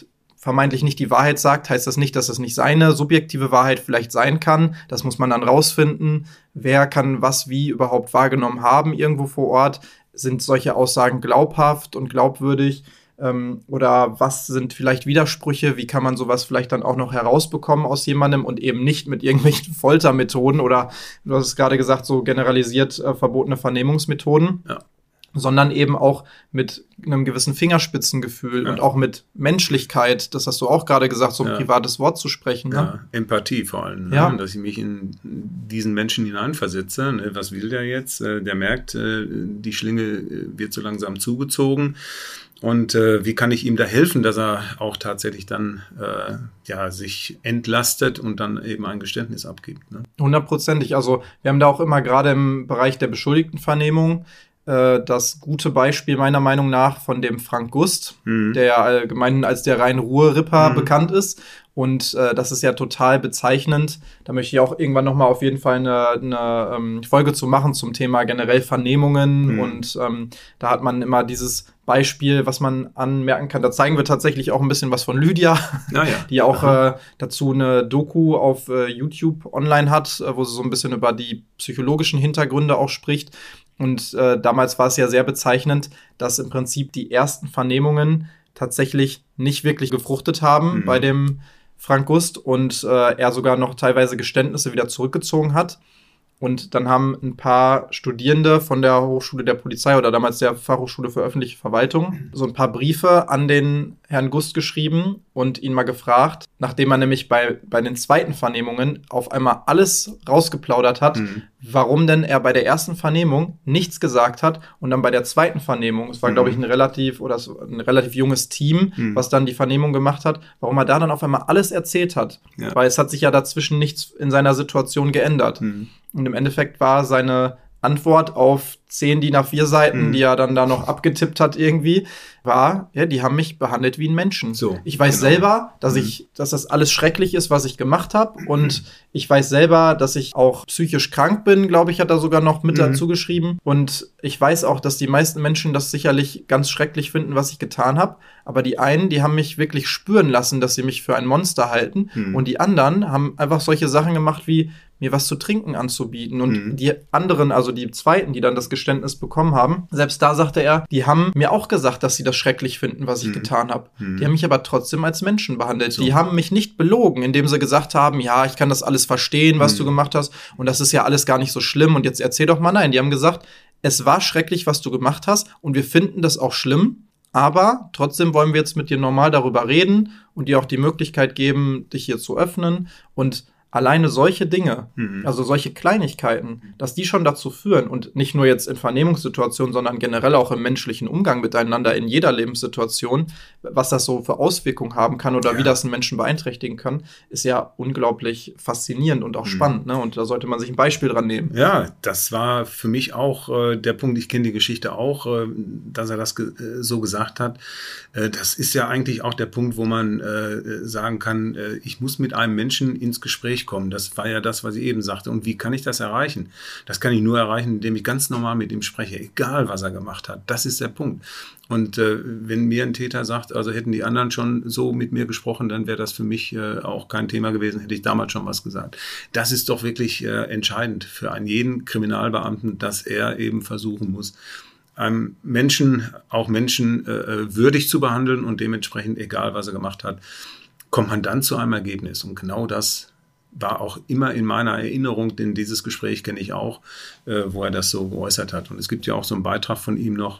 vermeintlich nicht die Wahrheit sagt, heißt das nicht, dass es nicht seine subjektive Wahrheit vielleicht sein kann. Das muss man dann rausfinden. Wer kann was wie überhaupt wahrgenommen haben irgendwo vor Ort? Sind solche Aussagen glaubhaft und glaubwürdig? Ähm, oder was sind vielleicht Widersprüche? Wie kann man sowas vielleicht dann auch noch herausbekommen aus jemandem und eben nicht mit irgendwelchen Foltermethoden oder, du hast es gerade gesagt, so generalisiert äh, verbotene Vernehmungsmethoden, ja. sondern eben auch mit einem gewissen Fingerspitzengefühl ja. und auch mit Menschlichkeit, das hast du auch gerade gesagt, so ein ja. privates Wort zu sprechen. Ne? Ja, Empathie vor allem, ja. ne? Dass ich mich in diesen Menschen hineinversetze. Ne? Was will der jetzt? Der merkt, die Schlinge wird so langsam zugezogen. Und äh, wie kann ich ihm da helfen, dass er auch tatsächlich dann äh, ja, sich entlastet und dann eben ein Geständnis abgibt. Ne? Hundertprozentig. Also wir haben da auch immer gerade im Bereich der Beschuldigtenvernehmung äh, das gute Beispiel meiner Meinung nach von dem Frank Gust, mhm. der allgemein als der Rhein-Ruhr-Ripper mhm. bekannt ist. Und äh, das ist ja total bezeichnend. Da möchte ich auch irgendwann noch mal auf jeden Fall eine, eine ähm, Folge zu machen zum Thema generell Vernehmungen. Mhm. Und ähm, da hat man immer dieses Beispiel, was man anmerken kann. Da zeigen wir tatsächlich auch ein bisschen was von Lydia, ah, ja. die auch äh, dazu eine Doku auf äh, YouTube online hat, äh, wo sie so ein bisschen über die psychologischen Hintergründe auch spricht. Und äh, damals war es ja sehr bezeichnend, dass im Prinzip die ersten Vernehmungen tatsächlich nicht wirklich gefruchtet haben mhm. bei dem Frank Gust und äh, er sogar noch teilweise Geständnisse wieder zurückgezogen hat. Und dann haben ein paar Studierende von der Hochschule der Polizei oder damals der Fachhochschule für öffentliche Verwaltung so ein paar Briefe an den Herrn Gust geschrieben und ihn mal gefragt, nachdem er nämlich bei, bei den zweiten Vernehmungen auf einmal alles rausgeplaudert hat, mhm. warum denn er bei der ersten Vernehmung nichts gesagt hat und dann bei der zweiten Vernehmung, es war, mhm. glaube ich, ein relativ oder ein relativ junges Team, mhm. was dann die Vernehmung gemacht hat, warum er da dann auf einmal alles erzählt hat. Ja. Weil es hat sich ja dazwischen nichts in seiner Situation geändert. Mhm. Und im Endeffekt war seine Antwort auf zehn D I N A vier Seiten, mhm. die er dann da noch abgetippt hat irgendwie, war, ja, die haben mich behandelt wie ein Menschen. So, ich weiß genau. selber, dass mhm. ich, dass das alles schrecklich ist, was ich gemacht habe. Mhm. Und ich weiß selber, dass ich auch psychisch krank bin, glaube ich, hat er sogar noch mit mhm. dazu geschrieben. Und ich weiß auch, dass die meisten Menschen das sicherlich ganz schrecklich finden, was ich getan habe. Aber die einen, die haben mich wirklich spüren lassen, dass sie mich für ein Monster halten. Mhm. Und die anderen haben einfach solche Sachen gemacht wie, mir was zu trinken anzubieten. Und mhm. die anderen, also die zweiten, die dann das Geständnis bekommen haben, selbst da sagte er, die haben mir auch gesagt, dass sie das schrecklich finden, was ich mhm. getan habe. Mhm. Die haben mich aber trotzdem als Menschen behandelt. So. Die haben mich nicht belogen, indem sie gesagt haben, ja, ich kann das alles verstehen, was mhm. du gemacht hast und das ist ja alles gar nicht so schlimm und jetzt erzähl doch mal. Nein, die haben gesagt, es war schrecklich, was du gemacht hast und wir finden das auch schlimm, aber trotzdem wollen wir jetzt mit dir normal darüber reden und dir auch die Möglichkeit geben, dich hier zu öffnen. Und alleine solche Dinge, mhm. also solche Kleinigkeiten, dass die schon dazu führen und nicht nur jetzt in Vernehmungssituationen, sondern generell auch im menschlichen Umgang miteinander in jeder Lebenssituation, was das so für Auswirkungen haben kann oder ja. wie das einen Menschen beeinträchtigen kann, ist ja unglaublich faszinierend und auch mhm. spannend. Ne? Und da sollte man sich ein Beispiel dran nehmen. Ja, das war für mich auch äh, der Punkt, ich kenne die Geschichte auch, äh, dass er das ge- äh, so gesagt hat. Äh, das ist ja eigentlich auch der Punkt, wo man äh, sagen kann, äh, ich muss mit einem Menschen ins Gespräch kommen. Das war ja das, was ich eben sagte. Und wie kann ich das erreichen? Das kann ich nur erreichen, indem ich ganz normal mit ihm spreche, egal was er gemacht hat. Das ist der Punkt. Und äh, wenn mir ein Täter sagt, also hätten die anderen schon so mit mir gesprochen, dann wäre das für mich äh, auch kein Thema gewesen, hätte ich damals schon was gesagt. Das ist doch wirklich äh, entscheidend für einen jeden Kriminalbeamten, dass er eben versuchen muss, einem Menschen, auch Menschen äh, würdig zu behandeln und dementsprechend, egal was er gemacht hat, kommt man dann zu einem Ergebnis. Und genau das war auch immer in meiner Erinnerung, denn dieses Gespräch kenne ich auch, äh, wo er das so geäußert hat. Und es gibt ja auch so einen Beitrag von ihm noch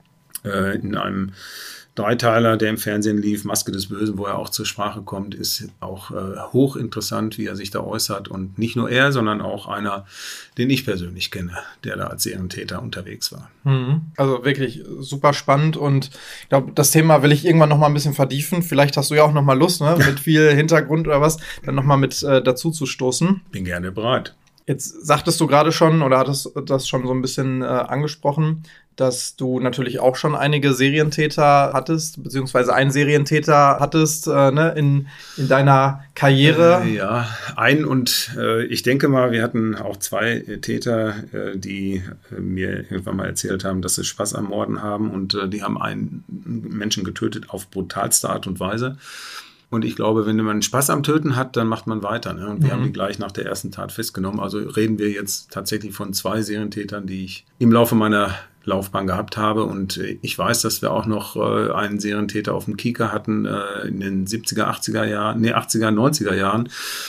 äh, in einem Dreiteiler, der im Fernsehen lief, Maske des Bösen, wo er auch zur Sprache kommt, ist auch äh, hochinteressant, wie er sich da äußert. Und nicht nur er, sondern auch einer, den ich persönlich kenne, der da als Serientäter unterwegs war. Mhm. Also wirklich super spannend und ich glaube, das Thema will ich irgendwann noch mal ein bisschen vertiefen. Vielleicht hast du ja auch noch mal Lust, ne, mit viel Hintergrund oder was, dann noch mal mit äh, dazu zu stoßen. Bin gerne bereit. Jetzt sagtest du gerade schon oder hattest das schon so ein bisschen äh, angesprochen, dass du natürlich auch schon einige Serientäter hattest, beziehungsweise einen Serientäter hattest äh, ne, in, in deiner Karriere. Äh, ja, ein und äh, ich denke mal, wir hatten auch zwei äh, Täter, äh, die äh, mir irgendwann mal erzählt haben, dass sie Spaß am Morden haben und äh, die haben einen Menschen getötet auf brutalste Art und Weise. Und ich glaube, wenn man Spaß am Töten hat, dann macht man weiter. Ne? Und wir Mhm. haben die gleich nach der ersten Tat festgenommen. Also reden wir jetzt tatsächlich von zwei Serientätern, die ich im Laufe meiner Laufbahn gehabt habe. Und ich weiß, dass wir auch noch äh, einen Serientäter auf dem Kieker hatten äh, in den siebziger, achtziger Jahren, nee, achtziger, neunziger Jahren,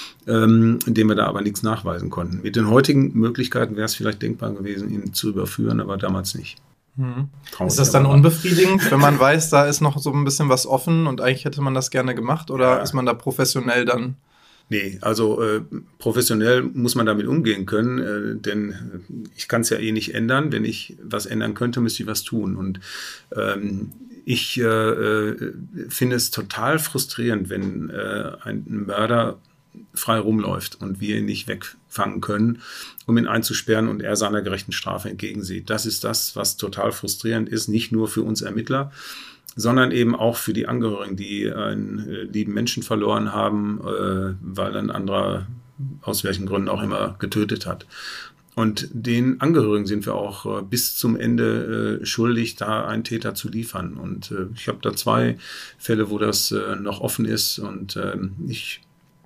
ähm, in dem wir da aber nichts nachweisen konnten. Mit den heutigen Möglichkeiten wäre es vielleicht denkbar gewesen, ihn zu überführen, aber damals nicht. Mhm. Traurig, Ist das dann aber- unbefriedigend, wenn man weiß, da ist noch so ein bisschen was offen und eigentlich hätte man das gerne gemacht? Oder Ja. ist man da professionell dann? Nee, also äh, professionell muss man damit umgehen können, äh, denn ich kann es ja eh nicht ändern. Wenn ich was ändern könnte, müsste ich was tun. Und ähm, ich äh, äh, finde es total frustrierend, wenn äh, ein Mörder frei rumläuft und wir ihn nicht wegfangen können, um ihn einzusperren und er seiner gerechten Strafe entgegensieht. Das ist das, was total frustrierend ist, nicht nur für uns Ermittler, sondern eben auch für die Angehörigen, die einen äh, lieben Menschen verloren haben, äh, weil ein anderer, aus welchen Gründen auch immer, getötet hat. Und den Angehörigen sind wir auch äh, bis zum Ende äh, schuldig, da einen Täter zu liefern. Und äh, ich habe da zwei Fälle, wo das äh, noch offen ist. Und äh, ich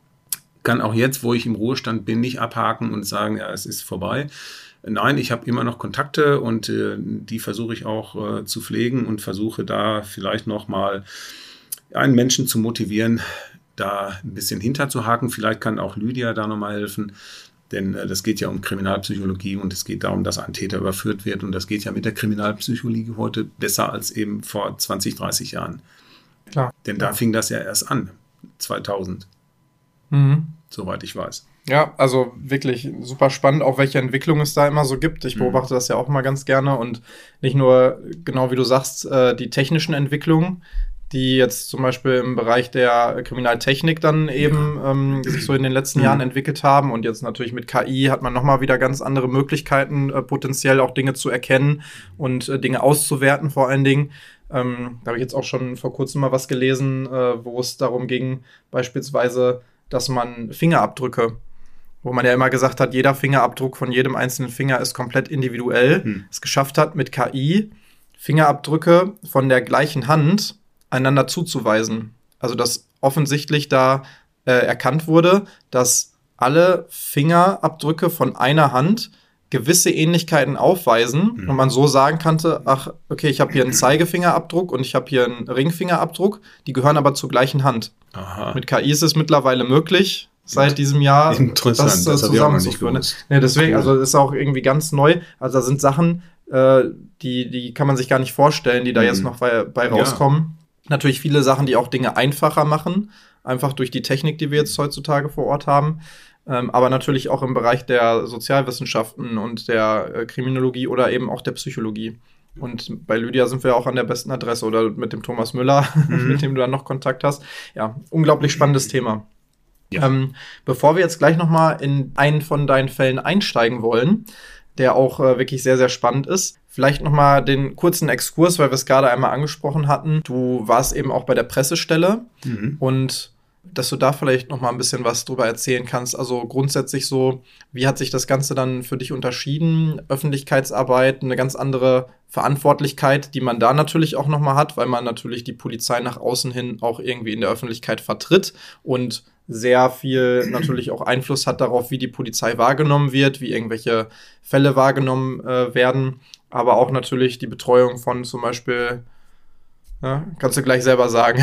kann auch jetzt, wo ich im Ruhestand bin, nicht abhaken und sagen, ja, es ist vorbei. Nein, ich habe immer noch Kontakte und äh, die versuche ich auch äh, zu pflegen und versuche da vielleicht noch mal einen Menschen zu motivieren, da ein bisschen hinterzuhaken. Vielleicht kann auch Lydia da noch mal helfen, denn äh, das geht ja um Kriminalpsychologie und es geht darum, dass ein Täter überführt wird und das geht ja mit der Kriminalpsychologie heute besser als eben vor zwanzig, dreißig Jahren. Klar. Denn da fing das ja erst an, zweitausend, Mhm. soweit ich weiß. Ja, also wirklich super spannend, auch welche Entwicklung es da immer so gibt. Ich Mhm. beobachte das ja auch mal ganz gerne und nicht nur, genau wie du sagst, äh, die technischen Entwicklungen, die jetzt zum Beispiel im Bereich der Kriminaltechnik dann eben ähm, sich so in den letzten Mhm. Jahren entwickelt haben und jetzt natürlich mit K I hat man nochmal wieder ganz andere Möglichkeiten, äh, potenziell auch Dinge zu erkennen und äh, Dinge auszuwerten vor allen Dingen. Ähm, da habe ich jetzt auch schon vor kurzem mal was gelesen, äh, wo es darum ging, beispielsweise, dass man Fingerabdrücke, wo man ja immer gesagt hat, jeder Fingerabdruck von jedem einzelnen Finger ist komplett individuell, Hm. es geschafft hat, mit K I Fingerabdrücke von der gleichen Hand einander zuzuweisen. Also dass offensichtlich da äh, erkannt wurde, dass alle Fingerabdrücke von einer Hand gewisse Ähnlichkeiten aufweisen Mhm. und man so sagen kannte, ach, okay, ich habe hier einen Zeigefingerabdruck und ich habe hier einen Ringfingerabdruck, die gehören aber zur gleichen Hand. Aha. Mit K I ist es mittlerweile möglich, seit diesem Jahr Interessant, das, äh, das hab ich auch noch nicht zusammenzuführen. gewusst. Nee, deswegen, Cool. also das ist auch irgendwie ganz neu. Also da sind Sachen, äh, die, die kann man sich gar nicht vorstellen, die da Mhm. jetzt noch bei, bei Ja. rauskommen. Natürlich viele Sachen, die auch Dinge einfacher machen, einfach durch die Technik, die wir jetzt heutzutage vor Ort haben. Ähm, aber natürlich auch im Bereich der Sozialwissenschaften und der äh, Kriminologie oder eben auch der Psychologie. Und bei Lydia sind wir auch an der besten Adresse oder mit dem Thomas Müller, Mhm. mit dem du dann noch Kontakt hast. Ja, unglaublich spannendes Thema. Ja. Ähm, bevor wir jetzt gleich noch mal in einen von deinen Fällen einsteigen wollen, der auch äh, wirklich sehr, sehr spannend ist, vielleicht noch mal den kurzen Exkurs, weil wir es gerade einmal angesprochen hatten. Du warst eben auch bei der Pressestelle Mhm. und dass du da vielleicht noch mal ein bisschen was drüber erzählen kannst. Also grundsätzlich so, wie hat sich das Ganze dann für dich unterschieden? Öffentlichkeitsarbeit, eine ganz andere Verantwortlichkeit, die man da natürlich auch noch mal hat, weil man natürlich die Polizei nach außen hin auch irgendwie in der Öffentlichkeit vertritt und sehr viel natürlich auch Einfluss hat darauf, wie die Polizei wahrgenommen wird, wie irgendwelche Fälle wahrgenommen äh, werden, aber auch natürlich die Betreuung von zum Beispiel, ja, kannst du gleich selber sagen.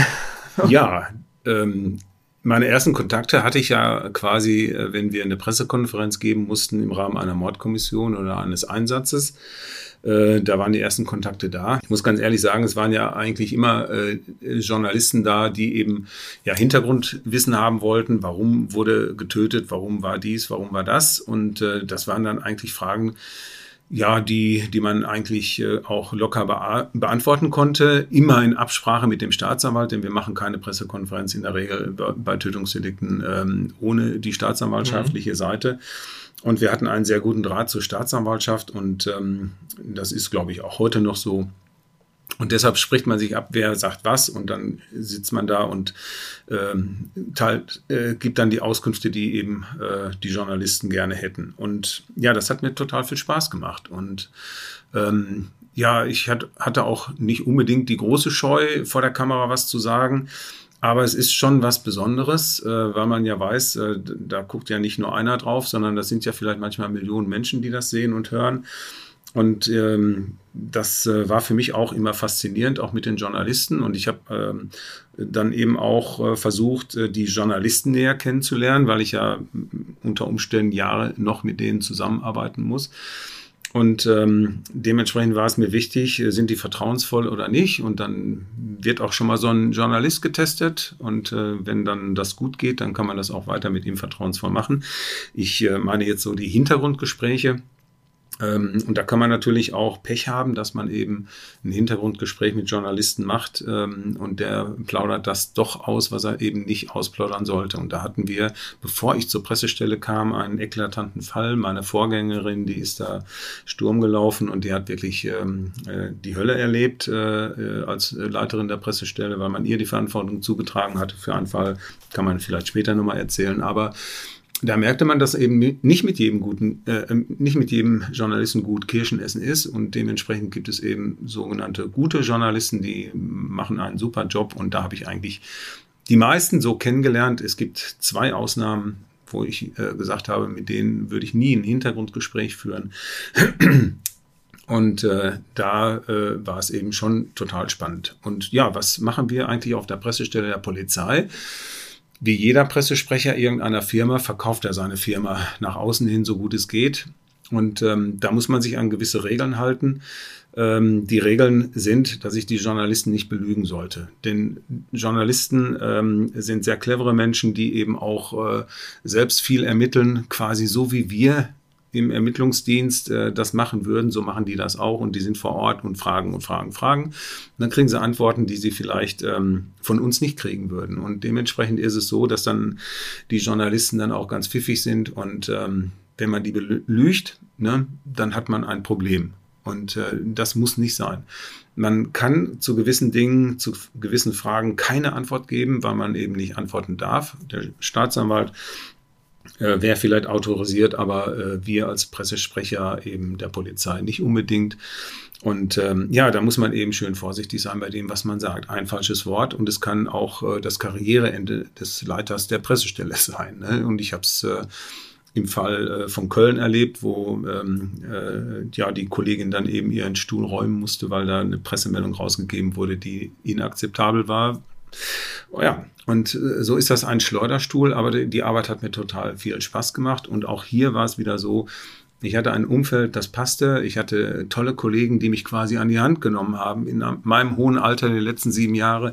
Ja, ähm, meine ersten Kontakte hatte ich ja quasi, äh, wenn wir eine Pressekonferenz geben mussten im Rahmen einer Mordkommission oder eines Einsatzes. Äh, da waren die ersten Kontakte da. Ich muss ganz ehrlich sagen, es waren ja eigentlich immer äh, Journalisten da, die eben ja Hintergrundwissen haben wollten. Warum wurde getötet? Warum war dies? Warum war das? Und äh, das waren dann eigentlich Fragen, ja, die, die man eigentlich äh, auch locker bea- beantworten konnte, immer in Absprache mit dem Staatsanwalt, denn wir machen keine Pressekonferenz in der Regel bei, bei Tötungsdelikten ähm, ohne die staatsanwaltschaftliche Mhm. Seite. Und wir hatten einen sehr guten Draht zur Staatsanwaltschaft und ähm, das ist, glaube ich, auch heute noch so. Und deshalb spricht man sich ab, wer sagt was und dann sitzt man da und ähm, teilt, äh, gibt dann die Auskünfte, die eben äh, die Journalisten gerne hätten. Und ja, das hat mir total viel Spaß gemacht. Und ähm, ja, ich hat, hatte auch nicht unbedingt die große Scheu, vor der Kamera was zu sagen. Aber es ist schon was Besonderes, äh, weil man ja weiß, äh, da guckt ja nicht nur einer drauf, sondern das sind ja vielleicht manchmal Millionen Menschen, die das sehen und hören. Und ähm, das äh, war für mich auch immer faszinierend, auch mit den Journalisten. Und ich habe ähm, dann eben auch äh, versucht, äh, die Journalisten näher kennenzulernen, weil ich ja unter Umständen Jahre noch mit denen zusammenarbeiten muss. Und ähm, dementsprechend war es mir wichtig, sind die vertrauensvoll oder nicht. Und dann wird auch schon mal so ein Journalist getestet. Und äh, wenn dann das gut geht, dann kann man das auch weiter mit ihm vertrauensvoll machen. Ich äh, meine jetzt so die Hintergrundgespräche. Ähm, und da kann man natürlich auch Pech haben, dass man eben ein Hintergrundgespräch mit Journalisten macht ähm, und der plaudert das doch aus, was er eben nicht ausplaudern sollte. Und da hatten wir, bevor ich zur Pressestelle kam, einen eklatanten Fall. Meine Vorgängerin, die ist da Sturm gelaufen und die hat wirklich ähm, äh, die Hölle erlebt äh, als Leiterin der Pressestelle, weil man ihr die Verantwortung zugetragen hatte für einen Fall. Kann man vielleicht später nochmal erzählen, aber da merkte man, dass eben nicht mit jedem guten, äh, nicht mit jedem Journalisten gut Kirschenessen ist und dementsprechend gibt es eben sogenannte gute Journalisten, die machen einen super Job und da habe ich eigentlich die meisten so kennengelernt. Es gibt zwei Ausnahmen, wo ich äh, gesagt habe, mit denen würde ich nie ein Hintergrundgespräch führen. Und äh, da äh, war es eben schon total spannend. Und ja, was machen wir eigentlich auf der Pressestelle der Polizei? Wie jeder Pressesprecher irgendeiner Firma verkauft er seine Firma nach außen hin, so gut es geht. Und ähm, da muss man sich an gewisse Regeln halten. Ähm, die Regeln sind, dass ich die Journalisten nicht belügen sollte. Denn Journalisten ähm, sind sehr clevere Menschen, die eben auch äh, selbst viel ermitteln, quasi so wie wir im Ermittlungsdienst äh, das machen würden, so machen die das auch und die sind vor Ort und fragen und fragen, fragen. Und dann kriegen sie Antworten, die sie vielleicht ähm, von uns nicht kriegen würden. Und dementsprechend ist es so, dass dann die Journalisten dann auch ganz pfiffig sind und ähm, wenn man die belügt, ne, dann hat man ein Problem. Und äh, das muss nicht sein. Man kann zu gewissen Dingen, zu gewissen Fragen keine Antwort geben, weil man eben nicht antworten darf. Der Staatsanwalt Äh, wäre vielleicht autorisiert, aber äh, wir als Pressesprecher eben der Polizei nicht unbedingt. Und ähm, ja, da muss man eben schön vorsichtig sein bei dem, was man sagt. Ein falsches Wort und es kann auch äh, das Karriereende des Leiters der Pressestelle sein. Ne? Und ich habe es äh, im Fall äh, von Köln erlebt, wo ähm, äh, ja die Kollegin dann eben ihren Stuhl räumen musste, weil da eine Pressemeldung rausgegeben wurde, die inakzeptabel war. Oh ja, und äh, so ist das ein Schleuderstuhl, aber die, die Arbeit hat mir total viel Spaß gemacht und auch hier war es wieder so, ich hatte ein Umfeld, das passte, ich hatte tolle Kollegen, die mich quasi an die Hand genommen haben. In meinem hohen Alter, in den letzten sieben Jahren,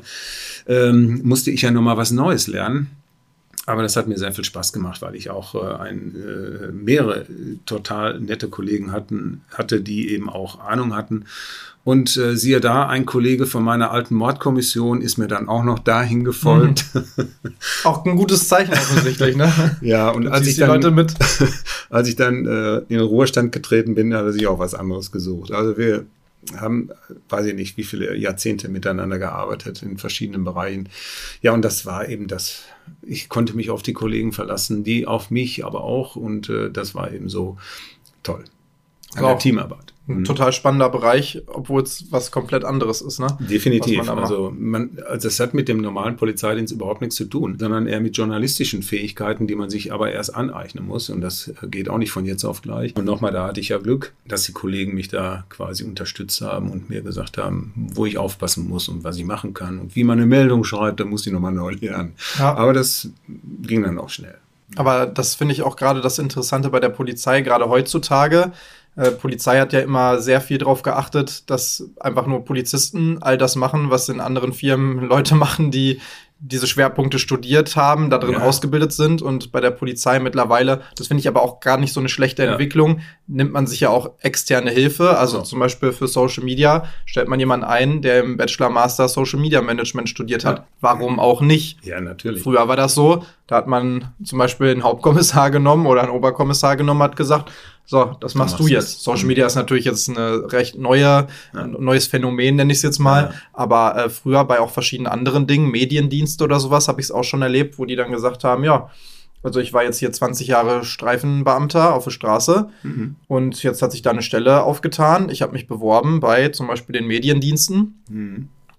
ähm, musste ich ja nochmal was Neues lernen. Aber das hat mir sehr viel Spaß gemacht, weil ich auch äh, ein, äh, mehrere total nette Kollegen hatten, hatte, die eben auch Ahnung hatten. Und äh, siehe da, ein Kollege von meiner alten Mordkommission ist mir dann auch noch dahin gefolgt. Mhm. Auch ein gutes Zeichen offensichtlich, ne? Ja, und als ich, dann, mit. als ich dann äh, in den Ruhestand getreten bin, hat er sich auch was anderes gesucht. Also wir haben, weiß ich nicht, wie viele Jahrzehnte miteinander gearbeitet in verschiedenen Bereichen. Ja, und das war eben das, ich konnte mich auf die Kollegen verlassen, die auf mich aber auch und äh, das war eben so toll. Eine wow. Teamarbeit. Ein mhm. total spannender Bereich, obwohl es was komplett anderes ist, ne? Definitiv. Man also, man, also das hat mit dem normalen Polizeidienst überhaupt nichts zu tun, sondern eher mit journalistischen Fähigkeiten, die man sich aber erst aneignen muss. Und das geht auch nicht von jetzt auf gleich. Und nochmal, da hatte ich ja Glück, dass die Kollegen mich da quasi unterstützt haben und mir gesagt haben, wo ich aufpassen muss und was ich machen kann. Und wie man eine Meldung schreibt, da muss ich nochmal neu lernen. Ja. Aber das ging dann auch schnell. Aber das finde ich auch gerade das Interessante bei der Polizei, gerade heutzutage. Äh, Polizei hat ja immer sehr viel darauf geachtet, dass einfach nur Polizisten all das machen, was in anderen Firmen Leute machen, die diese Schwerpunkte studiert haben, da drin ja. ausgebildet sind. Und bei der Polizei mittlerweile, das finde ich aber auch gar nicht so eine schlechte ja. Entwicklung, nimmt man sich ja auch externe Hilfe. Also so. Zum Beispiel für Social Media stellt man jemanden ein, der im Bachelor, Master Social Media Management studiert hat. Ja. Warum auch nicht? Ja, natürlich. Früher war das so, da hat man zum Beispiel einen Hauptkommissar genommen oder einen Oberkommissar genommen, hat gesagt, so, das machst du jetzt. Social Media ist natürlich jetzt eine recht neue, ja. ein neues Phänomen, nenne ich es jetzt mal. Ja. Aber äh, früher bei auch verschiedenen anderen Dingen, Mediendienste oder sowas, habe ich es auch schon erlebt, wo die dann gesagt haben, ja, also ich war jetzt hier zwanzig Jahre Streifenbeamter auf der Straße mhm. und jetzt hat sich da eine Stelle aufgetan. Ich habe mich beworben bei zum Beispiel den Mediendiensten. Mhm.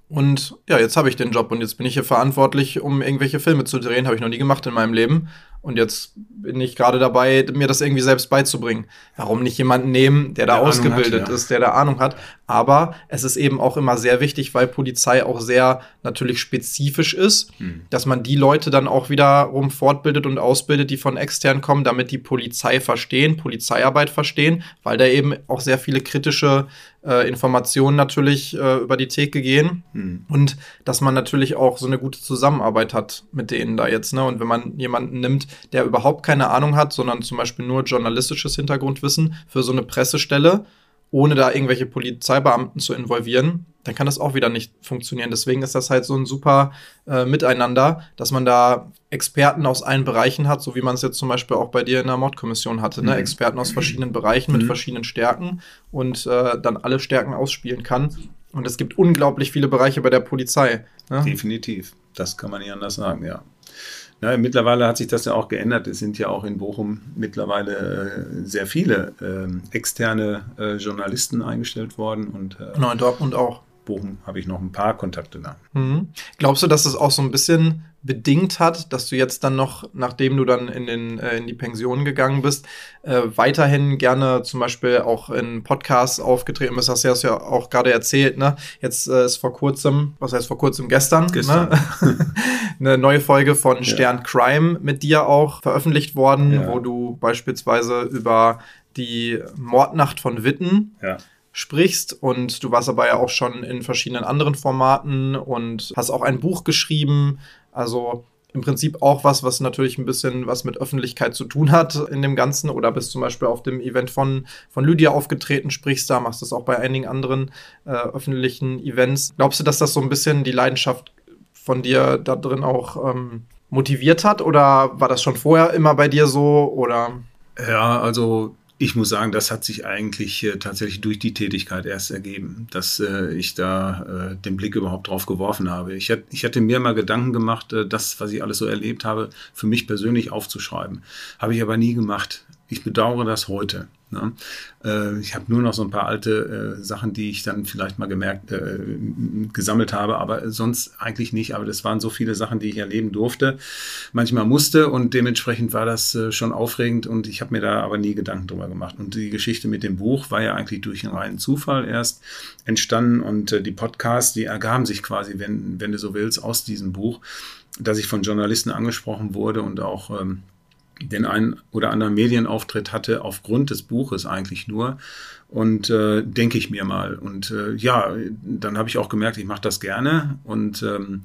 Und ja, jetzt habe ich den Job und jetzt bin ich hier verantwortlich, um irgendwelche Filme zu drehen. Habe ich noch nie gemacht in meinem Leben. Und jetzt bin ich gerade dabei, mir das irgendwie selbst beizubringen. Warum nicht jemanden nehmen, der da Der ausgebildet hat, ja. ist, der da Ahnung hat? Aber es ist eben auch immer sehr wichtig, weil Polizei auch sehr natürlich spezifisch ist, hm. dass man die Leute dann auch wiederum fortbildet und ausbildet, die von extern kommen, damit die Polizei verstehen, Polizeiarbeit verstehen, weil da eben auch sehr viele kritische äh, Informationen natürlich äh, über die Theke gehen. Hm. Und dass man natürlich auch so eine gute Zusammenarbeit hat mit denen da jetzt. Ne? Und wenn man jemanden nimmt, der überhaupt keine Ahnung hat, sondern zum Beispiel nur journalistisches Hintergrundwissen für so eine Pressestelle, ohne da irgendwelche Polizeibeamten zu involvieren, dann kann das auch wieder nicht funktionieren. Deswegen ist das halt so ein super äh, Miteinander, dass man da Experten aus allen Bereichen hat, so wie man es jetzt zum Beispiel auch bei dir in der Mordkommission hatte. Ne? Mhm. Experten aus verschiedenen Bereichen mhm. mit verschiedenen Stärken und äh, dann alle Stärken ausspielen kann. Und es gibt unglaublich viele Bereiche bei der Polizei. Ne? Definitiv. Das kann man nicht anders sagen, ja. Ja, mittlerweile hat sich das ja auch geändert. Es sind ja auch in Bochum mittlerweile äh, sehr viele äh, externe äh, Journalisten eingestellt worden. Und, äh, genau, in Dortmund auch. Bochum habe ich noch ein paar Kontakte da. Mhm. Glaubst du, dass es auch so ein bisschen bedingt hat, dass du jetzt dann noch, nachdem du dann in, den, äh, in die Pension gegangen bist, äh, weiterhin gerne zum Beispiel auch in Podcasts aufgetreten bist? Hast du das ja auch gerade erzählt, ne? Jetzt äh, ist vor kurzem, was heißt vor kurzem, gestern, gestern. Ne? eine neue Folge von Stern ja. Crime mit dir auch veröffentlicht worden, ja. wo du beispielsweise über die Mordnacht von Witten ja. sprichst, und du warst aber ja auch schon in verschiedenen anderen Formaten und hast auch ein Buch geschrieben, also im Prinzip auch was, was natürlich ein bisschen was mit Öffentlichkeit zu tun hat in dem Ganzen, oder bist zum Beispiel auf dem Event von, von Lydia aufgetreten, sprichst da, machst das auch bei einigen anderen äh, öffentlichen Events. Glaubst du, dass das so ein bisschen die Leidenschaft von dir da drin auch ähm, motiviert hat, oder war das schon vorher immer bei dir so, oder? Ja, also ich muss sagen, das hat sich eigentlich äh, tatsächlich durch die Tätigkeit erst ergeben, dass äh, ich da äh, den Blick überhaupt drauf geworfen habe. Ich, hat, ich hatte mir mal Gedanken gemacht, äh, das, was ich alles so erlebt habe, für mich persönlich aufzuschreiben. Habe ich aber nie gemacht. Ich bedauere das heute. Ne? Äh, ich habe nur noch so ein paar alte äh, Sachen, die ich dann vielleicht mal gemerkt, äh, gesammelt habe, aber sonst eigentlich nicht. Aber das waren so viele Sachen, die ich erleben durfte, manchmal musste, und dementsprechend war das äh, schon aufregend, und ich habe mir da aber nie Gedanken drüber gemacht. Und die Geschichte mit dem Buch war ja eigentlich durch einen reinen Zufall erst entstanden, und äh, die Podcasts, die ergaben sich quasi, wenn, wenn du so willst, aus diesem Buch, dass ich von Journalisten angesprochen wurde und auch ähm, den einen oder anderen Medienauftritt hatte, aufgrund des Buches eigentlich nur. Und äh, denke ich mir mal. Und äh, ja, dann habe ich auch gemerkt, ich mache das gerne. Und ähm,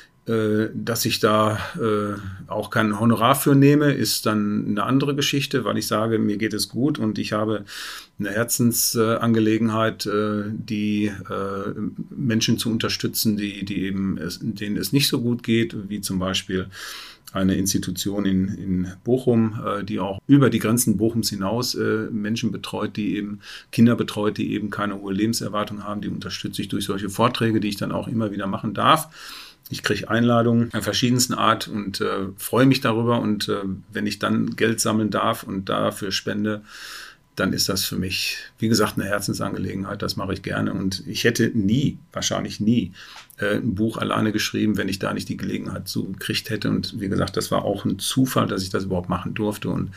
äh, dass ich da äh, auch kein Honorar für nehme, ist dann eine andere Geschichte, weil ich sage, mir geht es gut und ich habe eine Herzensangelegenheit, äh, die äh, Menschen zu unterstützen, die, die eben es, denen es nicht so gut geht, wie zum Beispiel eine Institution in, in Bochum, äh, die auch über die Grenzen Bochums hinaus äh, Menschen betreut, die eben Kinder betreut, die eben keine hohe Lebenserwartung haben. Die unterstütze ich durch solche Vorträge, die ich dann auch immer wieder machen darf. Ich kriege Einladungen in verschiedensten Art und äh, freue mich darüber. Und äh, wenn ich dann Geld sammeln darf und dafür spende, dann ist das für mich, wie gesagt, eine Herzensangelegenheit. Das mache ich gerne. Und ich hätte nie, wahrscheinlich nie, äh, ein Buch alleine geschrieben, wenn ich da nicht die Gelegenheit zu gekriegt hätte. Und wie gesagt, das war auch ein Zufall, dass ich das überhaupt machen durfte. Und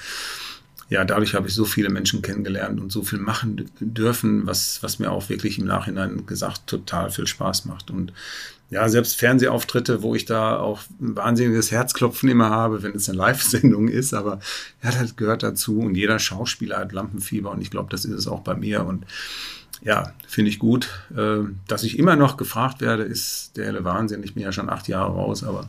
ja, dadurch habe ich so viele Menschen kennengelernt und so viel machen dürfen, was, was mir auch wirklich im Nachhinein gesagt total viel Spaß macht. Und ja, selbst Fernsehauftritte, wo ich da auch ein wahnsinniges Herzklopfen immer habe, wenn es eine Live-Sendung ist, aber ja, das gehört dazu, und jeder Schauspieler hat Lampenfieber, und ich glaube, das ist es auch bei mir. Und ja, finde ich gut. Dass ich immer noch gefragt werde, ist der helle Wahnsinn. Ich bin ja schon acht Jahre raus, aber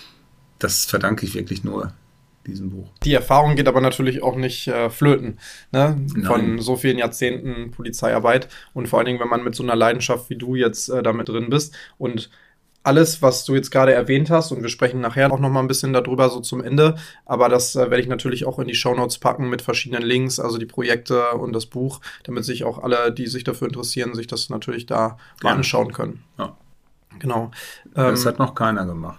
das verdanke ich wirklich nur diesem Buch. Die Erfahrung geht aber natürlich auch nicht äh, flöten, ne? Von so vielen Jahrzehnten Polizeiarbeit, und vor allen Dingen, wenn man mit so einer Leidenschaft wie du jetzt äh, damit drin bist. Und alles, was du jetzt gerade erwähnt hast, und wir sprechen nachher auch noch mal ein bisschen darüber, so zum Ende, aber das äh, werde ich natürlich auch in die Shownotes packen mit verschiedenen Links, also die Projekte und das Buch, damit sich auch alle, die sich dafür interessieren, sich das natürlich da mal ja. anschauen können. Ja. Genau. Das ähm, hat noch keiner gemacht.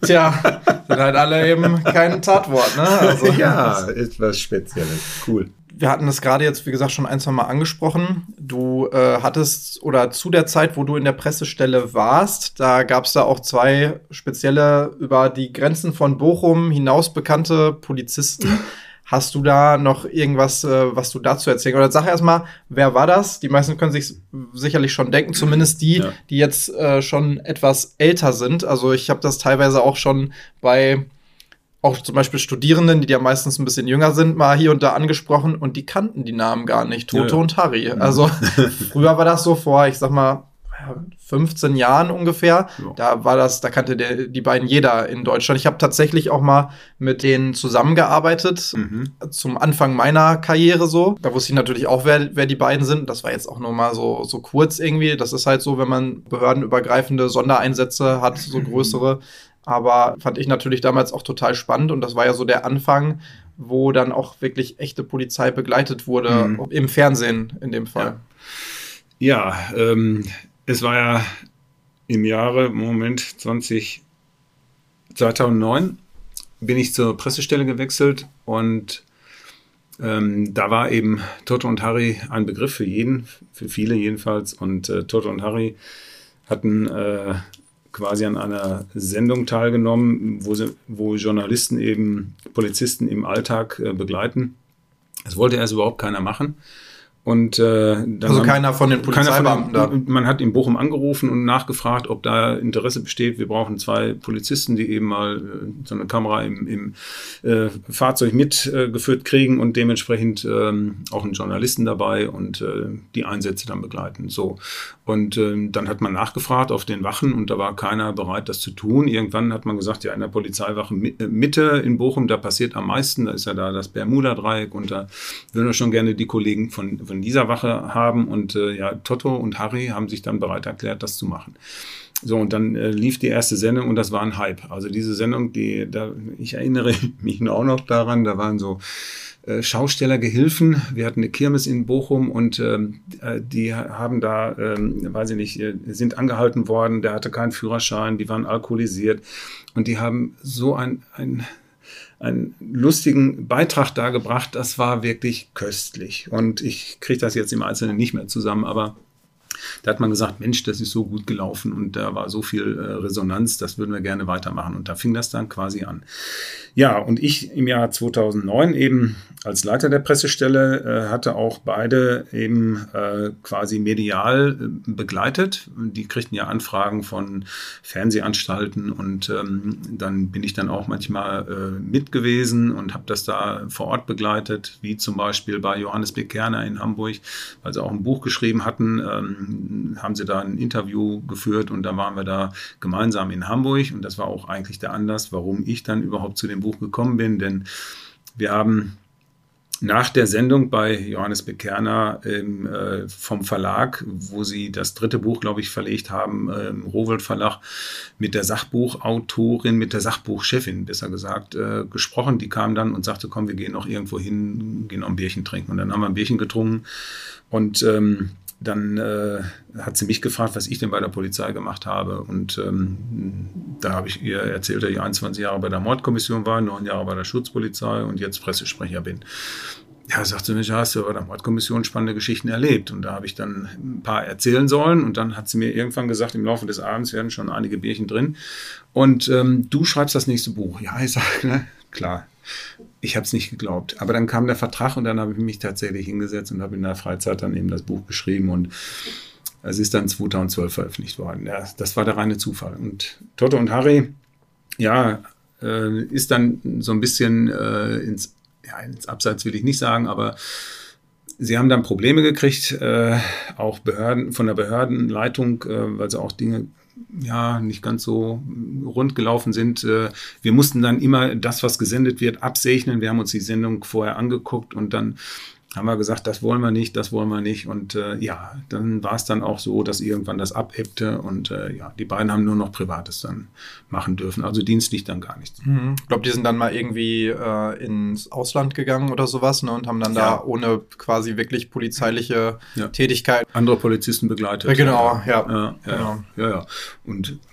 Tja, sind halt alle eben kein Tatwort, ne? Also, ja, ist was Spezielles. Cool. wir hatten das gerade jetzt, wie gesagt, schon ein, zwei Mal angesprochen. Du äh, hattest, oder zu der Zeit, wo du in der Pressestelle warst, da gab es da auch zwei spezielle, über die Grenzen von Bochum hinaus bekannte Polizisten. Hast du da noch irgendwas, äh, was du dazu erzählen? Oder sag erstmal, wer war das? Die meisten können sich sicherlich schon denken, zumindest die, ja. die jetzt äh, schon etwas älter sind. Also ich habe das teilweise auch schon bei auch zum Beispiel Studierenden, die ja meistens ein bisschen jünger sind, mal hier und da angesprochen und die kannten die Namen gar nicht, Toto ja, ja. und Harry. Also früher war das so vor, ich sag mal, fünfzehn Jahren ungefähr. Ja. Da war das, da kannte der, die beiden jeder in Deutschland. Ich habe tatsächlich auch mal mit denen zusammengearbeitet, mhm. zum Anfang meiner Karriere so. Da wusste ich natürlich auch, wer, wer die beiden sind. Das war jetzt auch nur mal so, so kurz irgendwie. Das ist halt so, wenn man behördenübergreifende Sondereinsätze hat, so größere. Aber fand ich natürlich damals auch total spannend und das war ja so der Anfang, wo dann auch wirklich echte Polizei begleitet wurde, mhm. im Fernsehen in dem Fall. Ja, ja ähm, es war ja im Jahre, Moment, zwanzig, zweitausendneun bin ich zur Pressestelle gewechselt und ähm, da war eben Toto und Harry ein Begriff für jeden, für viele jedenfalls und äh, Toto und Harry hatten äh, quasi an einer Sendung teilgenommen, wo, sie, wo Journalisten eben Polizisten im Alltag äh, begleiten. Das wollte erst überhaupt keiner machen. Und, äh, dann also haben, keiner von den Polizeibeamten da? Man hat in Bochum angerufen und nachgefragt, ob da Interesse besteht. Wir brauchen zwei Polizisten, die eben mal äh, so eine Kamera im, im äh, Fahrzeug mitgeführt äh, kriegen und dementsprechend ähm, auch einen Journalisten dabei und äh, die Einsätze dann begleiten. So. Und äh, dann hat man nachgefragt auf den Wachen und da war keiner bereit, das zu tun. Irgendwann hat man gesagt, ja, in der Polizeiwache Mitte in Bochum, da passiert am meisten. Da ist ja da das Bermuda-Dreieck und da würden wir schon gerne die Kollegen von, von dieser Wache haben und äh, ja, Toto und Harry haben sich dann bereit erklärt, das zu machen. So, und dann äh, lief die erste Sendung und das war ein Hype. Also diese Sendung, die, da, ich erinnere mich auch noch daran, da waren so äh, Schaustellergehilfen. Wir hatten eine Kirmes in Bochum und ähm, die haben da, ähm, weiß ich nicht, sind angehalten worden, der hatte keinen Führerschein, die waren alkoholisiert und die haben so ein, ein einen lustigen Beitrag dargebracht, das war wirklich köstlich. Und ich kriege das jetzt im Einzelnen nicht mehr zusammen, aber da hat man gesagt, Mensch, das ist so gut gelaufen und da war so viel äh, Resonanz, das würden wir gerne weitermachen. Und da fing das dann quasi an. Ja, und ich im Jahr zweitausendneun eben als Leiter der Pressestelle äh, hatte auch beide eben äh, quasi medial äh, begleitet. Die kriegten ja Anfragen von Fernsehanstalten und ähm, dann bin ich dann auch manchmal äh, mit gewesen und habe das da vor Ort begleitet, wie zum Beispiel bei Johannes Bekerner in Hamburg, weil sie auch ein Buch geschrieben hatten, ähm, haben sie da ein Interview geführt und da waren wir da gemeinsam in Hamburg und das war auch eigentlich der Anlass, warum ich dann überhaupt zu dem Buch gekommen bin, denn wir haben nach der Sendung bei Johannes Bekerner ähm, äh, vom Verlag, wo sie das dritte Buch, glaube ich, verlegt haben, äh, im Rowohlt Verlag, mit der Sachbuchautorin, mit der Sachbuchchefin, besser gesagt, äh, gesprochen. Die kam dann und sagte, komm, wir gehen noch irgendwo hin, gehen noch ein Bierchen trinken. Und dann haben wir ein Bierchen getrunken und ähm, dann äh, hat sie mich gefragt, was ich denn bei der Polizei gemacht habe. Und ähm, da habe ich ihr erzählt, dass ich einundzwanzig Jahre bei der Mordkommission war, neun Jahre bei der Schutzpolizei und jetzt Pressesprecher bin. Ja, sagte sie, ja, hast du bei der Mordkommission spannende Geschichten erlebt. Und da habe ich dann ein paar erzählen sollen. Und dann hat sie mir irgendwann gesagt, im Laufe des Abends werden schon einige Bierchen drin. Und ähm, du schreibst das nächste Buch. Ja, ich sage, ne, klar. Ich habe es nicht geglaubt. Aber dann kam der Vertrag und dann habe ich mich tatsächlich hingesetzt und habe in der Freizeit dann eben das Buch geschrieben und es ist dann zweitausendzwölf veröffentlicht worden. Ja, das war der reine Zufall. Und Toto und Harry, ja, äh, ist dann so ein bisschen äh, ins, ja, ins Abseits will ich nicht sagen, aber sie haben dann Probleme gekriegt, äh, auch Behörden, von der Behördenleitung, äh, weil sie auch Dinge ja, nicht ganz so rund gelaufen sind. Wir mussten dann immer das, was gesendet wird, absegnen. Wir haben uns die Sendung vorher angeguckt und dann haben wir gesagt, das wollen wir nicht, das wollen wir nicht. Und äh, ja, dann war es dann auch so, dass irgendwann das abebbte und äh, ja, die beiden haben nur noch Privates dann machen dürfen. Also dienstlich dann gar nichts. Mhm. Ich glaube, die sind dann mal irgendwie äh, ins Ausland gegangen oder sowas, ne, und haben dann ja. da ohne quasi wirklich polizeiliche ja. Tätigkeit andere Polizisten begleitet. Ja, genau, ja. Ja, ja, genau. ja, ja. Und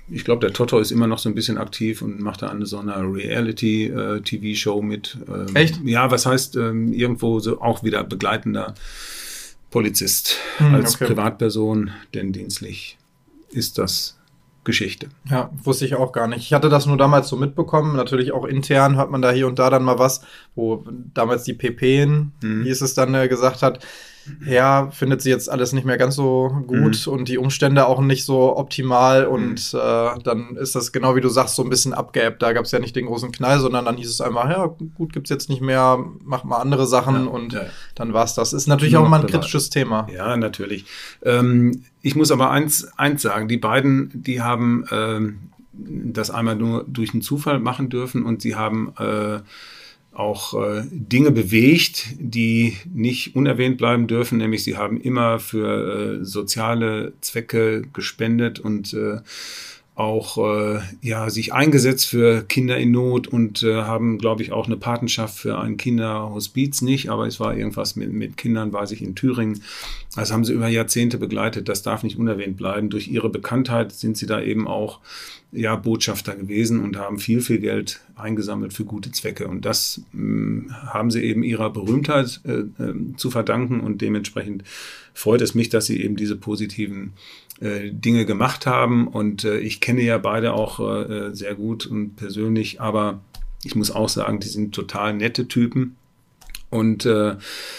ich glaube, der Toto ist immer noch so ein bisschen aktiv und macht da an so einer Reality-T V-Show mit. Ähm, Echt? Ja, was heißt ähm, irgendwo so auch wieder begleitender Polizist Hm, als okay. Privatperson, denn dienstlich ist das Geschichte. Ja, wusste ich auch gar nicht. Ich hatte das nur damals so mitbekommen. Natürlich auch intern hört man da hier und da dann mal was, wo damals die P P, Mhm. wie es es dann äh, gesagt hat, ja, findet sie jetzt alles nicht mehr ganz so gut Mhm. und die Umstände auch nicht so optimal und äh, dann ist das genau wie du sagst, so ein bisschen abgeebbt. Da gab es ja nicht den großen Knall, sondern dann hieß es einfach, ja, gut, gibt's jetzt nicht mehr, mach mal andere Sachen Ja, und ja. dann war's das. Ist natürlich Nur auch noch mal ein bereit. kritisches Thema. Ja, natürlich. Ähm, ich muss aber eins, eins sagen, die beiden, die haben ähm, das einmal nur durch einen Zufall machen dürfen und sie haben äh, auch äh, Dinge bewegt, die nicht unerwähnt bleiben dürfen, nämlich sie haben immer für äh, soziale Zwecke gespendet und äh, auch äh, ja, sich eingesetzt für Kinder in Not und äh, haben, glaube ich, auch eine Patenschaft für ein Kinderhospiz nicht, aber es war irgendwas mit, mit Kindern, weiß ich, in Thüringen. Das haben sie über Jahrzehnte begleitet, das darf nicht unerwähnt bleiben. Durch ihre Bekanntheit sind sie da eben auch ja, Botschafter gewesen und haben viel, viel Geld eingesammelt für gute Zwecke. Und das mh, haben sie eben ihrer Berühmtheit äh, äh, zu verdanken und dementsprechend freut es mich, dass sie eben diese positiven äh, Dinge gemacht haben. Und äh, ich kenne ja beide auch äh, sehr gut und persönlich, aber ich muss auch sagen, die sind total nette Typen. Und äh,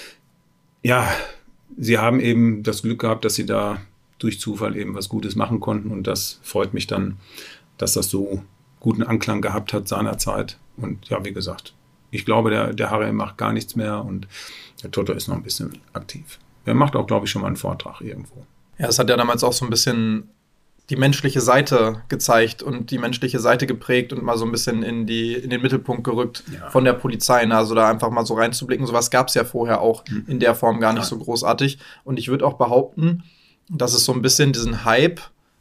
ja, sie haben eben das Glück gehabt, dass sie da durch Zufall eben was Gutes machen konnten. Und das freut mich dann, dass das so guten Anklang gehabt hat seinerzeit. Und ja, wie gesagt, ich glaube, der, der Harry macht gar nichts mehr und der Toto ist noch ein bisschen aktiv. Er macht auch, glaube ich, schon mal einen Vortrag irgendwo. Ja, das hat ja damals auch so ein bisschen die menschliche Seite gezeigt und die menschliche Seite geprägt und mal so ein bisschen in die in den Mittelpunkt gerückt Ja. von der Polizei. Ne? Also da einfach mal so reinzublicken. Sowas gab es ja vorher auch Mhm. in der Form gar nicht Ja. so großartig. Und ich würde auch behaupten, dass es so ein bisschen diesen Hype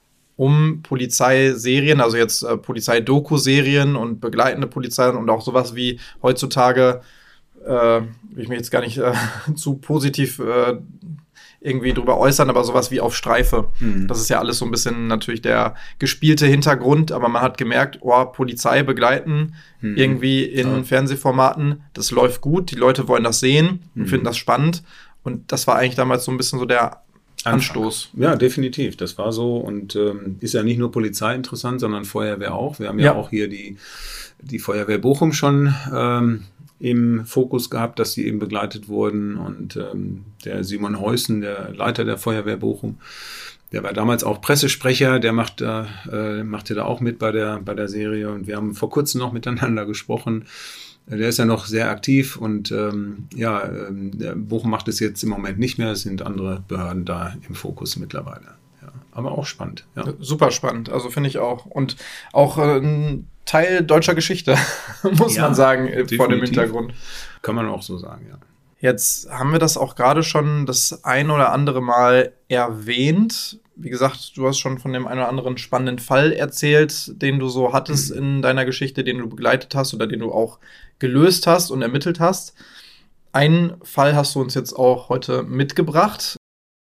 um Polizeiserien, also jetzt äh, Polizei-Doku-Serien und begleitende Polizei und auch sowas wie heutzutage, äh, will ich mich jetzt gar nicht äh, zu positiv äh, irgendwie drüber äußern, aber sowas wie auf Streife. Mhm. Das ist ja alles so ein bisschen natürlich der gespielte Hintergrund, aber man hat gemerkt, oh, Polizei begleiten, Mhm. irgendwie in Ja. Fernsehformaten, das läuft gut, die Leute wollen das sehen und Mhm. finden das spannend. Und das war eigentlich damals so ein bisschen so der Anstoß. Ja, definitiv. Das war so und ähm, ist ja nicht nur Polizei interessant, sondern Feuerwehr auch. Wir haben ja, Ja. auch hier die, die Feuerwehr Bochum schon ähm, im Fokus gehabt, dass sie eben begleitet wurden und ähm, der Simon Heusen, der Leiter der Feuerwehr Bochum, der war damals auch Pressesprecher, der macht da, äh, machte da auch mit bei der, bei der Serie und wir haben vor kurzem noch miteinander gesprochen. Der ist ja noch sehr aktiv und ähm, ja, ähm, der Bochum macht es jetzt im Moment nicht mehr. Es sind andere Behörden da im Fokus mittlerweile. Ja, aber auch spannend. Ja. Super spannend, also finde ich auch. Und auch äh, ein Teil deutscher Geschichte, muss Ja, man sagen, äh, vor dem definitiv. Hintergrund. Kann man auch so sagen, ja. Jetzt haben wir das auch gerade schon das ein oder andere Mal erwähnt. Wie gesagt, du hast schon von dem einen oder anderen spannenden Fall erzählt, den du so hattest in deiner Geschichte, den du begleitet hast oder den du auch gelöst hast und ermittelt hast. Einen Fall hast du uns jetzt auch heute mitgebracht.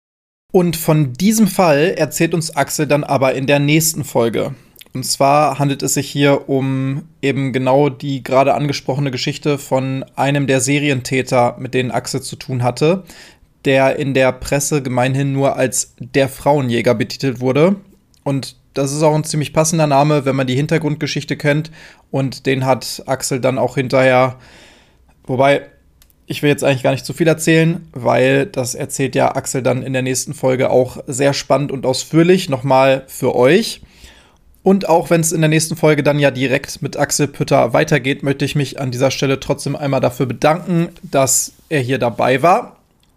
Und von diesem Fall erzählt uns Axel dann aber in der nächsten Folge. Und zwar handelt es sich hier um eben genau die gerade angesprochene Geschichte von einem der Serientäter, mit denen Axel zu tun hatte, der in der Presse gemeinhin nur als der Frauenjäger betitelt wurde. Und das ist auch ein ziemlich passender Name, wenn man die Hintergrundgeschichte kennt. Und den hat Axel dann auch hinterher, wobei ich will jetzt eigentlich gar nicht zu viel erzählen, weil das erzählt ja Axel dann in der nächsten Folge auch sehr spannend und ausführlich nochmal für euch. Und auch wenn es in der nächsten Folge dann ja direkt mit Axel Pütter weitergeht, möchte ich mich an dieser Stelle trotzdem einmal dafür bedanken, dass er hier dabei war.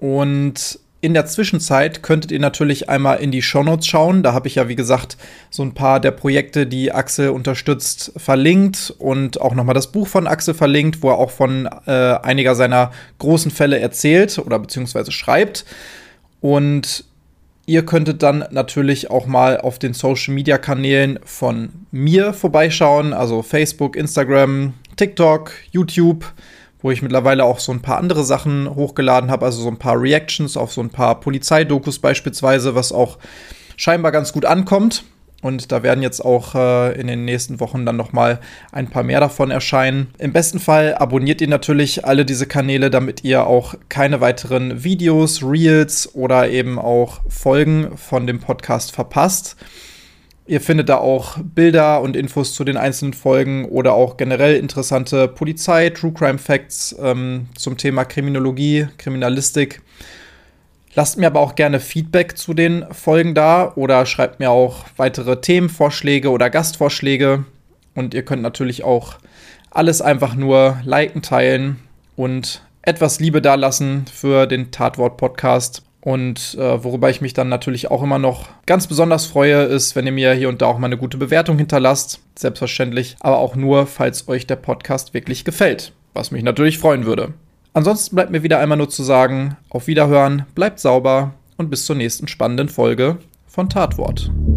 Und in der Zwischenzeit könntet ihr natürlich einmal in die Shownotes schauen. Da habe ich ja, wie gesagt, so ein paar der Projekte, die Axel unterstützt, verlinkt und auch nochmal das Buch von Axel verlinkt, wo er auch von äh, einiger seiner großen Fälle erzählt oder beziehungsweise schreibt. Und ihr könntet dann natürlich auch mal auf den Social-Media-Kanälen von mir vorbeischauen, also Facebook, Instagram, TikTok, YouTube, wo ich mittlerweile auch so ein paar andere Sachen hochgeladen habe, also so ein paar Reactions auf so ein paar Polizeidokus beispielsweise, was auch scheinbar ganz gut ankommt. Und da werden jetzt auch äh, in den nächsten Wochen dann nochmal ein paar mehr davon erscheinen. Im besten Fall abonniert ihr natürlich alle diese Kanäle, damit ihr auch keine weiteren Videos, Reels oder eben auch Folgen von dem Podcast verpasst. Ihr findet da auch Bilder und Infos zu den einzelnen Folgen oder auch generell interessante Polizei-, True Crime Facts ähm, zum Thema Kriminologie, Kriminalistik. Lasst mir aber auch gerne Feedback zu den Folgen da oder schreibt mir auch weitere Themenvorschläge oder Gastvorschläge. Und ihr könnt natürlich auch alles einfach nur liken, teilen und etwas Liebe dalassen für den Tatwort-Podcast. Und äh, worüber ich mich dann natürlich auch immer noch ganz besonders freue, ist, wenn ihr mir hier und da auch mal eine gute Bewertung hinterlasst. Selbstverständlich, aber auch nur, falls euch der Podcast wirklich gefällt, was mich natürlich freuen würde. Ansonsten bleibt mir wieder einmal nur zu sagen, auf Wiederhören, bleibt sauber und bis zur nächsten spannenden Folge von Tatwort.